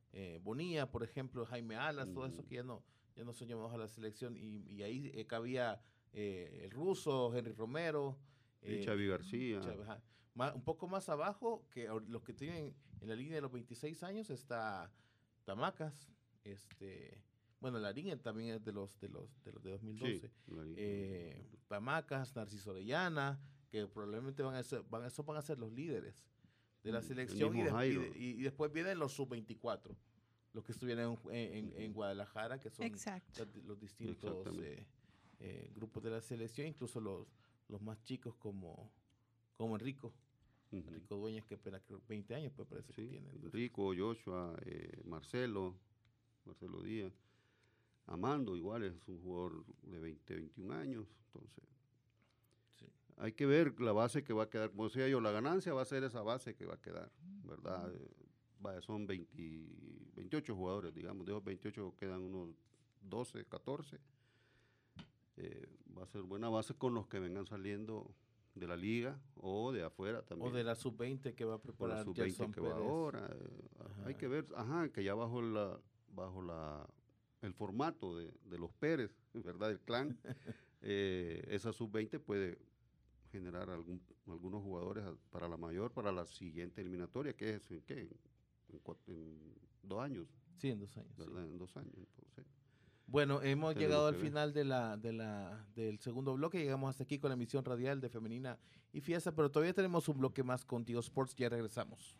G: eh, Bonilla, por ejemplo, Jaime Alas,
I: Mm.
G: todo eso que ya no, ya no son llamados a la selección, y, y ahí eh, cabía eh, el ruso, Henry Romero,
I: Y Xavi García.
G: Xavi, ajá. Ma- un poco más abajo, que ahor- los que tienen en la línea de los veintiséis años, está Tamacas, este, bueno, Larín también es de los de los de los de dos mil doce.
I: Sí, Larín.
G: Eh, Tamacas, Narciso Orellana, que probablemente van a ser, van a, esos van a ser los líderes de la
I: Mm,
G: selección, y,
I: el mismo
G: de- y
I: Jairo.
G: de- y- y después vienen los sub veinticuatro, los que estuvieron en, en- en Guadalajara, que son
H: Exacto.
G: los, los distintos
I: Exactamente.
G: eh, eh, grupos de la selección, incluso los, los más chicos como, como Enrico,
I: Ujú.
G: Enrico Dueñas, que apenas creo veinte años, pues parece que
I: Sí,
G: tiene. Entonces,
I: Rico, Joshua, eh, Marcelo, Marcelo Díaz. Amando igual es un jugador de veinte, veintiún años, entonces
G: sí.
I: hay que ver la base que va a quedar. Como decía yo, la ganancia va a ser esa base que va a quedar, ¿verdad? Eh, vaya, son veinte, veintiocho jugadores, digamos, de esos veintiocho quedan unos doce, catorce. Eh, va a ser buena base con los que vengan saliendo de la liga o de afuera también.
G: O de la sub veinte que va a
I: Por la
G: preparar
I: sub veinte
G: Gerson
I: que va
G: Pérez.
I: ahora. eh,
G: Ajá.
I: hay que ver, ajá, que ya bajo la bajo la el formato de, de los Pérez, ¿verdad? El clan, eh, esa sub veinte puede generar algún, algunos jugadores a- para la mayor, para la siguiente eliminatoria, que es en qué, en, cua- en dos años,
G: Sí, en dos años. sí.
I: ¿verdad? En dos años, entonces.
G: Bueno, hemos
I: Tenemos
G: llegado al
I: que ver.
G: final de la, de la, del segundo bloque. Llegamos hasta aquí con la emisión radial de Femenina y Fiesta, pero todavía tenemos un bloque más con Tigo Sports. Ya regresamos.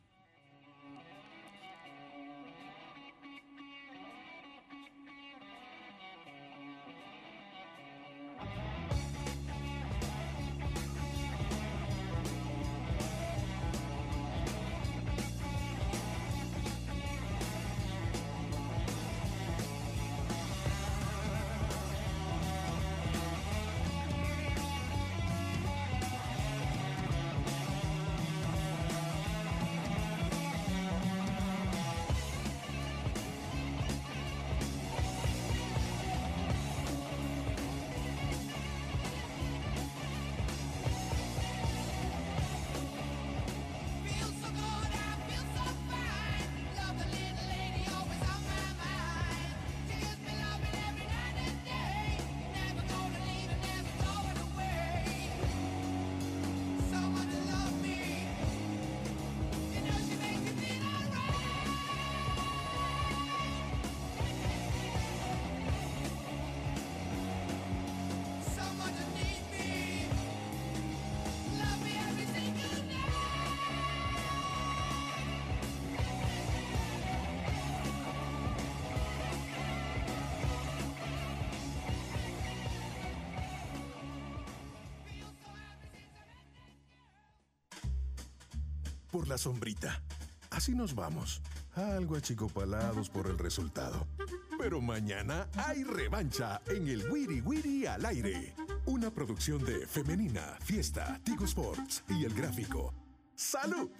A: Por la sombrita. Así nos vamos. Algo achicopalados por el resultado. Pero mañana hay revancha en el Wiri Wiri al aire. Una producción de Femenina, Fiesta, Tigo Sports y El Gráfico. ¡Salud!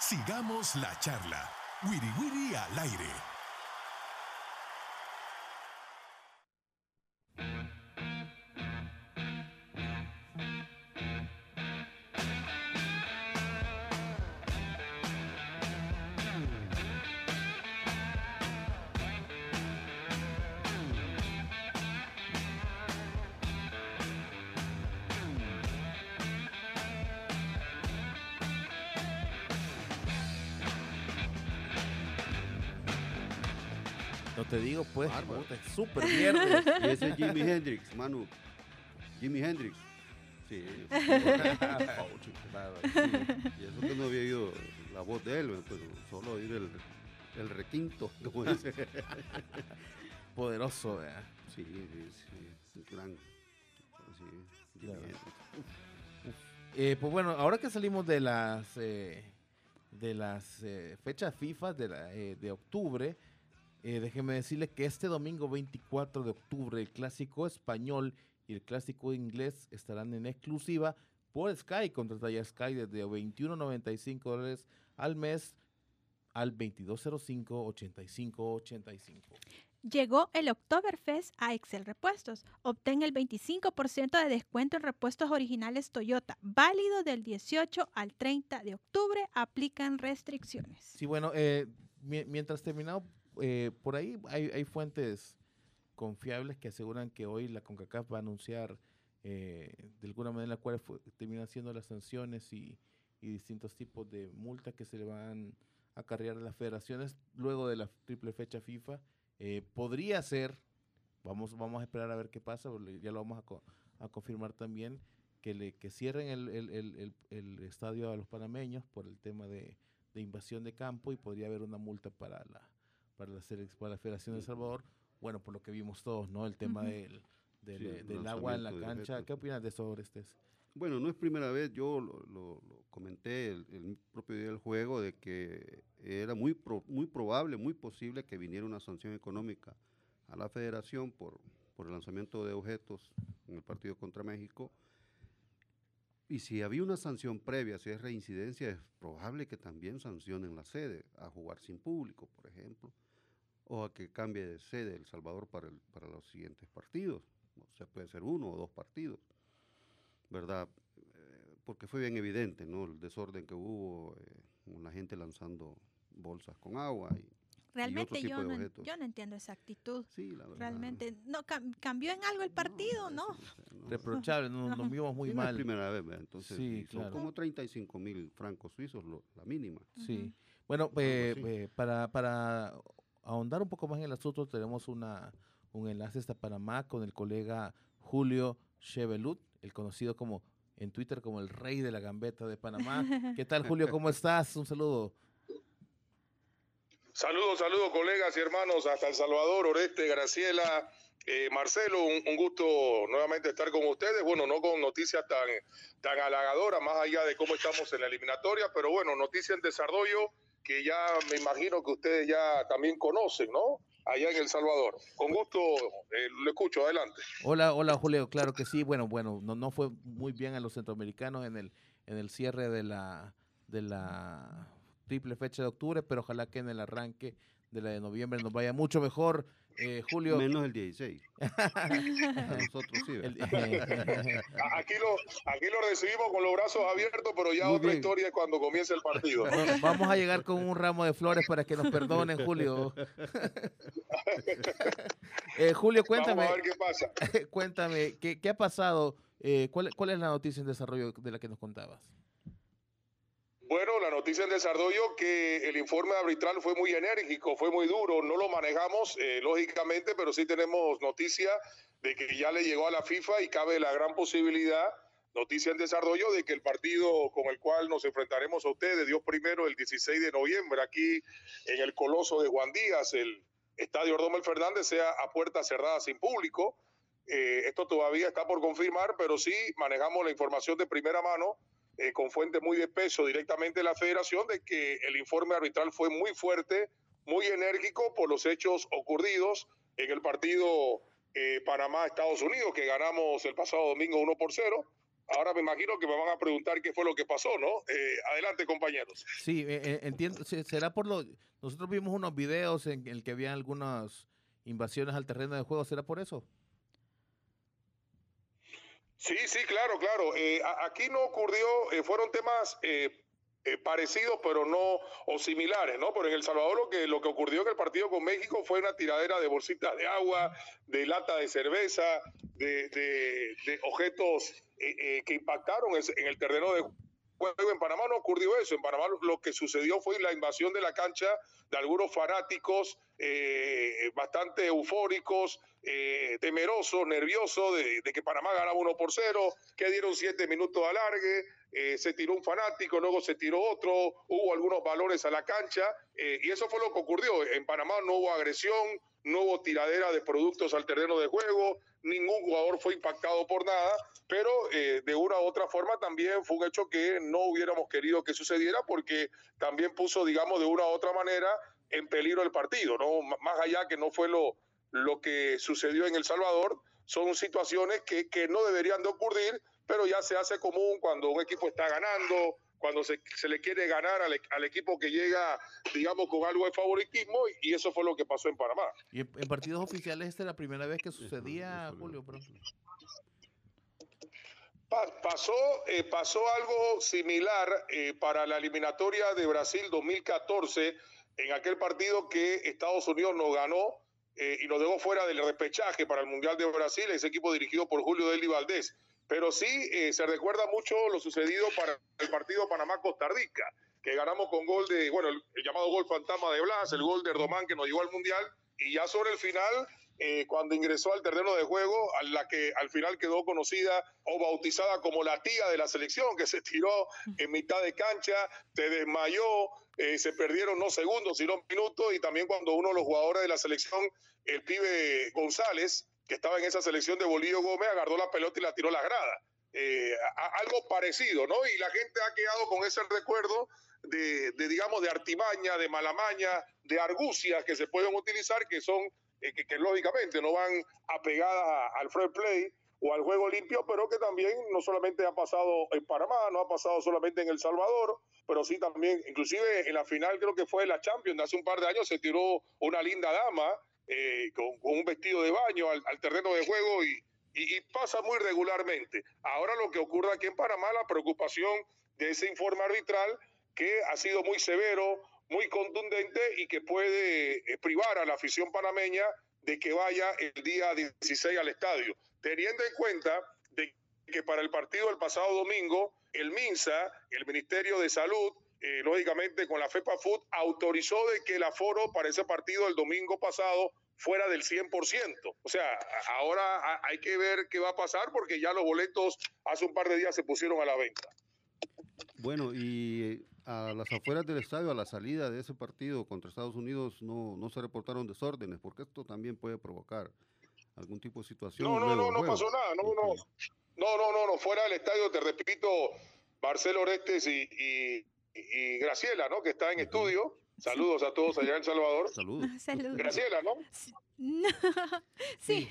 A: Sigamos la charla. Wiri Wiri al aire.
G: No te digo, pues, súper viernes.
I: Y ese es Jimi Hendrix, Manu. Jimi Hendrix. Sí. Sí. Y eso que no había oído la voz de él, pero solo oír el, el requinto, como dice.
G: Poderoso, ¿verdad?
I: Sí, sí, sí, gran. Sí, Jimi Hendrix.
G: Eh, pues bueno, ahora que salimos de las eh, de las eh, fechas FIFA de, la, eh, de octubre, eh, déjeme decirle que este domingo veinticuatro de octubre el clásico español y el clásico inglés estarán en exclusiva por Sky, contratalla Sky desde veintiuno noventa y cinco dólares al mes al veintidós cero cinco, ochenta y cinco ochenta y cinco.
H: Llegó el Oktoberfest a Excel Repuestos. Obtén el veinticinco por ciento de descuento en repuestos originales Toyota, válido del dieciocho al treinta de octubre. Aplican restricciones.
G: Sí, bueno, eh, mi- mientras terminado, eh, por ahí hay, hay fuentes confiables que aseguran que hoy la CONCACAF va a anunciar eh, de alguna manera cuáles fue- terminan siendo las sanciones y, y distintos tipos de multas que se le van a acarrear a las federaciones luego de la triple fecha FIFA. Eh, podría ser, vamos, vamos a esperar a ver qué pasa, porque ya lo vamos a, co- a confirmar también, que, le, que cierren el, el, el, el, el estadio a los panameños por el tema de, de invasión de campo y podría haber una multa para la, para la, selec- para la Federación de El Salvador. Bueno, por lo que vimos todos, ¿no? El tema
I: Ujú.
G: del, del,
I: Sí,
G: eh,
I: el
G: del agua en la
I: lanzamiento de
G: cancha.
I: objetos.
G: ¿Qué opinas de eso, Orestes?
I: Bueno, no es primera vez, yo lo, lo- lo comenté el, el propio día del juego, de que era muy, pro- muy probable, muy posible que viniera una sanción económica a la federación por, por el lanzamiento de objetos en el partido contra México. Y si había una sanción previa, si es reincidencia, es probable que también sancionen la sede, a jugar sin público, por ejemplo, o a que cambie de sede El Salvador para, el- para los siguientes partidos. O sea, puede ser uno o dos partidos, ¿verdad? Eh, porque fue bien evidente, ¿no? El desorden que hubo eh, con la gente lanzando bolsas con agua y, y
H: Realmente
I: otro tipo
H: yo
I: de
H: no, en-
I: objetos.
H: yo no entiendo esa actitud.
I: Sí, la verdad.
H: Realmente, no cam- ¿cambió en algo el partido? No.
G: Reprochable, nos, nos vimos muy
I: Sí, no es
G: mal.
I: primera vez, ¿verdad? Entonces,
G: Sí,
I: y son
G: claro.
I: como treinta y cinco mil francos suizos, lo- la mínima.
G: Sí. Bueno, eh, eh, para, para ahondar un poco más en el asunto, tenemos una, un enlace hasta Panamá con el colega Julio Chevelut, el conocido como en Twitter como el rey de la gambeta de Panamá. ¿Qué tal, Julio? ¿Cómo estás? Un saludo.
M: Saludos, saludos, colegas y hermanos, hasta El Salvador, Oreste, Graciela, eh, Marcelo, un, un gusto nuevamente estar con ustedes. Bueno, no con noticias tan, tan halagadoras, más allá de cómo estamos en la eliminatoria, pero bueno, noticias de Desarrollo que ya me imagino que ustedes ya también conocen, ¿no? Allá en El Salvador. Con gusto, eh, lo escucho, adelante.
G: Hola, hola, Julio. Claro que sí. Bueno, bueno, no, no fue muy bien a los centroamericanos en el, en el cierre de la, de la triple fecha de octubre, pero ojalá que en el arranque de la de noviembre nos vaya mucho mejor. Eh, Julio.
I: Menos el dieciséis. A nosotros sí.
G: El-
M: Aquí lo, aquí lo recibimos con los brazos abiertos, pero ya
G: Muy
M: otra
G: bien.
M: historia es cuando comience el partido.
G: Va- Vamos a llegar con un ramo de flores para que nos perdonen, Julio. Eh, Julio, cuéntame.
M: Vamos a ver qué pasa.
G: Cuéntame, ¿qué, qué ha pasado? Eh, ¿cuál, ¿Cuál es la noticia en desarrollo de la que nos contabas?
M: Bueno, la noticia en desarrollo que el informe arbitral fue muy enérgico, fue muy duro, no lo manejamos eh, lógicamente, pero sí tenemos noticia de que ya le llegó a la FIFA y cabe la gran posibilidad, noticia en desarrollo, de que el partido con el cual nos enfrentaremos a ustedes, Dios primero, el dieciséis de noviembre, aquí en el Coloso de Juan Díaz, el Estadio Ordomel Fernández, sea a puerta cerrada sin público. Eh, esto todavía está por confirmar, pero sí manejamos la información de primera mano, eh, con fuente muy de peso directamente de la federación, de que el informe arbitral fue muy fuerte, muy enérgico por los hechos ocurridos en el partido eh, Panamá-Estados Unidos, que ganamos el pasado domingo uno por cero. ahora me imagino que me van a preguntar qué fue lo que pasó, ¿no? Eh, adelante, compañeros.
G: Sí, eh, entiendo. ¿Será por lo...? Nosotros vimos unos videos en el que había algunas invasiones al terreno de juego. ¿Será por eso?
M: Sí, sí, claro, claro. Eh, a, aquí no ocurrió, eh, fueron temas eh, eh, parecidos, pero no, o similares, ¿no? Pero en El Salvador lo que, lo que ocurrió en el partido con México fue una tiradera de bolsitas de agua, de lata de cerveza, de, de, de objetos eh, eh, que impactaron en, en el terreno de juego. En Panamá no ocurrió eso. En Panamá lo que sucedió fue la invasión de la cancha de algunos fanáticos eh, bastante eufóricos, eh, temerosos, nerviosos de, de que Panamá ganaba uno por cero, que dieron siete minutos de alargue, eh, se tiró un fanático, luego se tiró otro, hubo algunos valores a la cancha, eh, y eso fue lo que ocurrió. En Panamá no hubo agresión, no hubo tiradera de productos al terreno de juego, ningún jugador fue impactado por nada, pero eh, de una u otra forma también fue un hecho que no hubiéramos querido que sucediera, porque también puso, digamos, de una u otra manera en peligro el partido, ¿no? Más allá que no fue lo, lo que sucedió en El Salvador, son situaciones que, que no deberían de ocurrir, pero ya se hace común cuando un equipo está ganando, cuando se, se le quiere ganar al, al equipo que llega, digamos, con algo de favoritismo, y, y eso fue lo que pasó en Panamá.
G: ¿Y en, en partidos oficiales esta es la primera vez que sucedía, Julio? Pero...
M: Pa pasó, eh, pasó algo similar eh, para la eliminatoria de Brasil dos mil catorce, en aquel partido que Estados Unidos nos ganó eh, y nos dejó fuera del repechaje para el Mundial de Brasil, ese equipo dirigido por Julio Deli Valdés. Pero sí eh, se recuerda mucho lo sucedido para el partido Panamá-Costa Rica, que ganamos con gol de, bueno, el, el llamado gol fantasma de Blas, el gol de Erdomán que nos llevó al Mundial, y ya sobre el final, eh, cuando ingresó al terreno de juego, a la que al final quedó conocida o bautizada como la tía de la selección, que se tiró en mitad de cancha, se desmayó, eh, se perdieron no segundos, sino minutos, y también cuando uno de los jugadores de la selección, el pibe González, que estaba en esa selección de Bolillo Gómez, agarró la pelota y la tiró a la grada. Eh, a, algo parecido, ¿no? Y la gente ha quedado con ese recuerdo de, de, digamos, de artimaña, de malamaña, de argucias que se pueden utilizar, que son, eh, que, que lógicamente no van apegadas a, al fair play o al juego limpio, pero que también no solamente ha pasado en Panamá, no ha pasado solamente en El Salvador, pero sí también, inclusive en la final creo que fue la Champions de hace un par de años, se tiró una linda dama eh, con, con un vestido de baño al, al terreno de juego y Y, y pasa muy regularmente. Ahora lo que ocurre aquí en Panamá, la preocupación de ese informe arbitral que ha sido muy severo, muy contundente y que puede eh, privar a la afición panameña de que vaya el día dieciséis al estadio. Teniendo en cuenta de que para el partido del pasado domingo, el MINSA, el Ministerio de Salud, eh, lógicamente con la FEPAFUT, autorizó de que el aforo para ese partido del domingo pasado fuera del cien por ciento. O sea, ahora hay que ver qué va a pasar porque ya los boletos hace un par de días se pusieron a la venta.
I: Bueno, y a las afueras del estadio, a la salida de ese partido contra Estados Unidos, no, no se reportaron desórdenes, porque esto también puede provocar algún tipo de situación.
M: No, no, no, no pasó nada. No, no, no, no, no, no, fuera del estadio, te repito, Marcelo Orestes y, y, y Graciela, ¿no? Que está en uh-huh. estudio. Saludos a todos allá en El Salvador.
I: Saludos.
H: Saludos.
M: Graciela, ¿no?
H: No. Sí.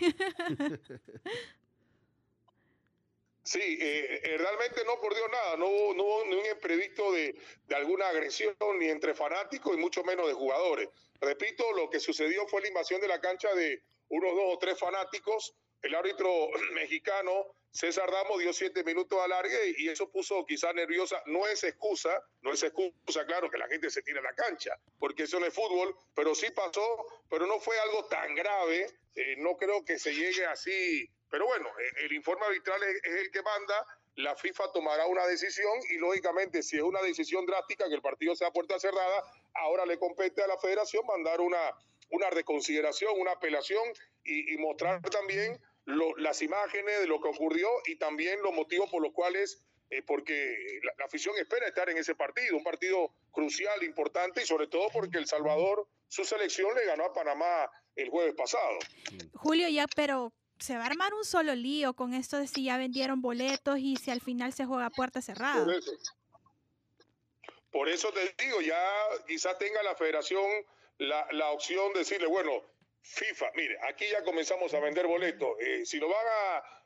M: Sí, eh, eh, realmente no ocurrió nada, no hubo, no hubo ningún imprevisto de, de alguna agresión ni entre fanáticos y mucho menos de jugadores. Repito, lo que sucedió fue la invasión de la cancha de unos dos o tres fanáticos. El árbitro mexicano César Ramos dio siete minutos de alargue y eso puso quizás nerviosa. No es excusa, no es excusa, claro, que la gente se tire a la cancha, porque eso no es fútbol, pero sí pasó, pero no fue algo tan grave. Eh, no creo que se llegue así. Pero bueno, el informe arbitral es, es el que manda, la FIFA tomará una decisión y lógicamente si es una decisión drástica, que el partido sea a puerta cerrada, ahora le compete a la federación mandar una, una reconsideración, una apelación y, y mostrar también lo, las imágenes de lo que ocurrió y también los motivos por los cuales, eh, porque la, la afición espera estar en ese partido, un partido crucial, importante y sobre todo porque El Salvador, su selección le ganó a Panamá el jueves pasado.
H: Julio, ya, pero... se va a armar un solo lío con esto de si ya vendieron boletos y si al final se juega a puerta cerrada.
M: Por eso, por eso te digo, ya quizás tenga la federación la, la opción de decirle, bueno, FIFA, mire, aquí ya comenzamos a vender boletos. Eh, si lo van a,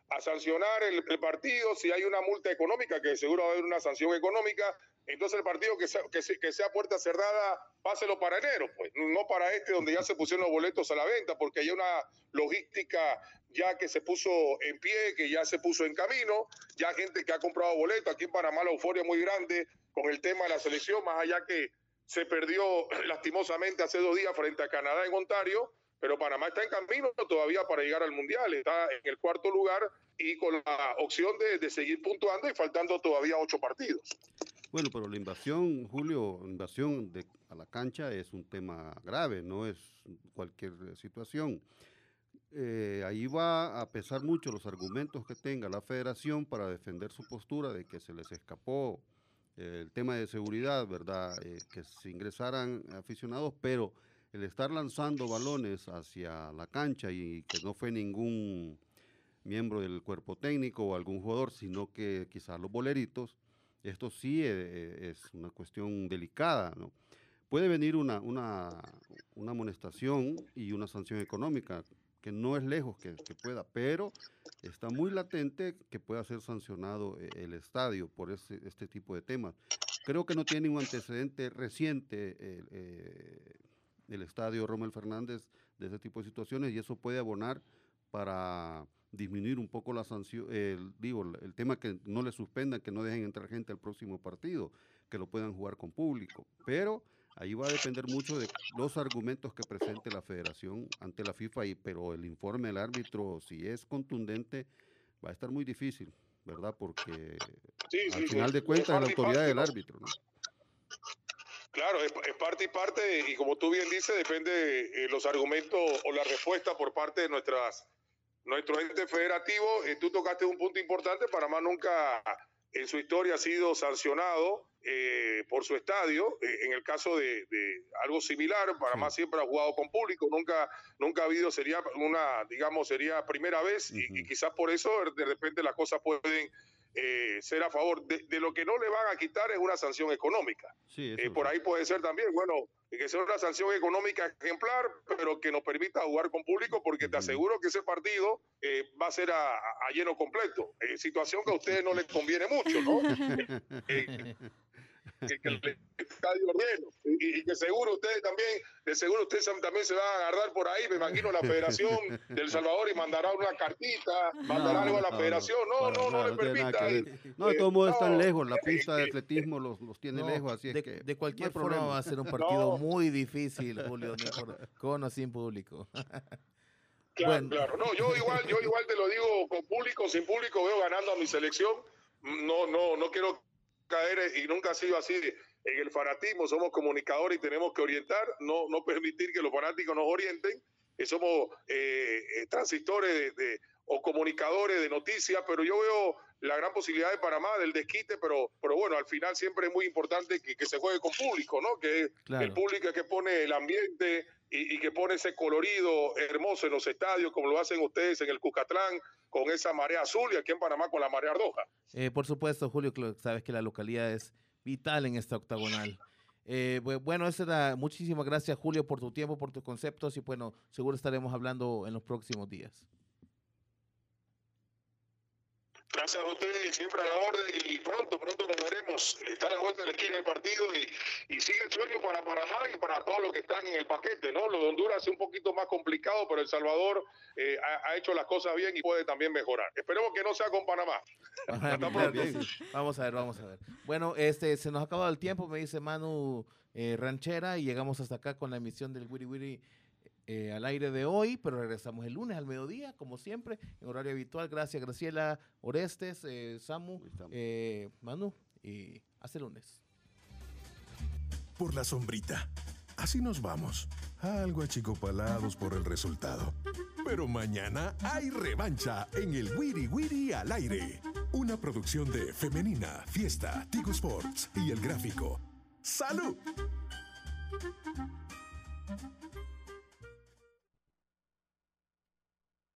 M: a sancionar el, el partido. Si hay una multa económica, que seguro va a haber una sanción económica, entonces el partido que sea, que, sea, que sea puerta cerrada, páselo para enero, pues, no para este donde ya se pusieron los boletos a la venta, porque hay una logística ya que se puso en pie, que ya se puso en camino, ya gente que ha comprado boletos. Aquí en Panamá la euforia es muy grande con el tema de la selección, más allá que se perdió lastimosamente hace dos días frente a Canadá en Ontario, pero Panamá está en camino todavía para llegar al Mundial, está en el cuarto lugar y con la opción de, de seguir puntuando y faltando todavía ocho partidos.
I: Bueno, pero la invasión, Julio, invasión de, a la cancha es un tema grave, no es cualquier situación. Eh, ahí va a pesar mucho los argumentos que tenga la federación para defender su postura de que se les escapó eh, el tema de seguridad, ¿verdad? Eh, que se ingresaran aficionados, pero el estar lanzando balones hacia la cancha y que no fue ningún miembro del cuerpo técnico o algún jugador, sino que quizás los boleritos, esto sí eh, es una cuestión delicada, ¿no? Puede venir una, una, una amonestación y una sanción económica, que no es lejos que, que pueda, pero está muy latente que pueda ser sancionado el estadio por ese, este tipo de temas. Creo que no tiene un antecedente reciente el, eh, el estadio Rommel Fernández de ese tipo de situaciones, y eso puede abonar para disminuir un poco la sanción, el, digo, el tema que no le suspendan, que no dejen entrar gente al próximo partido, que lo puedan jugar con público, pero ahí va a depender mucho de los argumentos que presente la federación ante la FIFA, y, pero el informe del árbitro, si es contundente, va a estar muy difícil, ¿verdad? Porque sí, al sí, final sí. de cuentas es la autoridad parte, del ¿no? árbitro, ¿no?
M: Claro, es, es parte y parte, y como tú bien dices, depende de eh, los argumentos o la respuesta por parte de nuestras, nuestro ente federativo. Eh, tú tocaste un punto importante. Panamá nunca en su historia ha sido sancionado eh, por su estadio. Eh, en el caso de, de algo similar, Panamá sí. siempre ha jugado con público, nunca, nunca ha habido, sería una, digamos, sería primera vez, uh-huh. y, y quizás por eso de repente las cosas pueden eh, ser a favor. De, de lo que no le van a quitar es una sanción económica. Sí, eh, por ahí puede ser también, bueno, que sea una sanción económica ejemplar, pero que nos permita jugar con público, porque te aseguro que ese partido eh, va a ser a, a lleno completo. Eh, situación que a ustedes no les conviene mucho, ¿no? eh, que, que el estadio lleno, y, y que seguro ustedes también, de seguro ustedes también se van a agarrar por ahí, me imagino, la Federación de El Salvador, y mandará una cartita, mandará no, algo a la no, Federación, no, no, no, no, no le permita.
I: No, de todos modos están lejos, la pista de atletismo los, los tiene
G: no,
I: lejos, así
G: de,
I: es que...
G: De cualquier no forma va a ser un partido no. muy difícil, Julio, con o sin público.
M: Claro, bueno. claro, no, yo igual, yo igual te lo digo, con público, sin público, veo ganando a mi selección. No, no, no quiero caer, y nunca ha sido así en el fanatismo. Somos comunicadores y tenemos que orientar, no, no permitir que los fanáticos nos orienten. Eh, somos eh, eh, transitores de, de, o comunicadores de noticias, pero yo veo la gran posibilidad de Panamá del desquite, pero, pero bueno, al final siempre es muy importante que, que se juegue con público, ¿no? Que claro. el público es que pone el ambiente y, y que pone ese colorido hermoso en los estadios, como lo hacen ustedes en el Cuscatlán, con esa marea azul, y aquí en Panamá con la marea roja.
G: Eh, por supuesto, Julio, sabes que la localidad es vital en esta octagonal. Eh, bueno, eso era, muchísimas gracias, Julio, por tu tiempo, por tus conceptos, y bueno, seguro estaremos hablando en los próximos días.
M: Gracias a ustedes, siempre a la orden, y pronto, pronto nos veremos. Está a la vuelta de la esquina del partido, y, y sigue el sueño para Panamá y para todos los que están en el paquete, ¿no? Lo de Honduras es un poquito más complicado, pero El Salvador eh, ha, ha hecho las cosas bien y puede también mejorar. Esperemos que no sea con Panamá.
G: Hasta pronto. Vamos a ver, vamos a ver. Bueno, este, se nos ha acabado el tiempo, me dice Manu eh, Ranchera, y llegamos hasta acá con la emisión del Wiri Wiri Eh, al aire de hoy, pero regresamos el lunes al mediodía, como siempre, en horario habitual. Gracias, Graciela, Orestes, eh, Samu, eh, Manu, y hasta el lunes.
A: Por la sombrita. Así nos vamos. Algo achicopalados por el resultado. Pero mañana hay revancha en el Wiri Wiri al aire. Una producción de Femenina, Fiesta, Tigo Sports y El Gráfico. ¡Salud!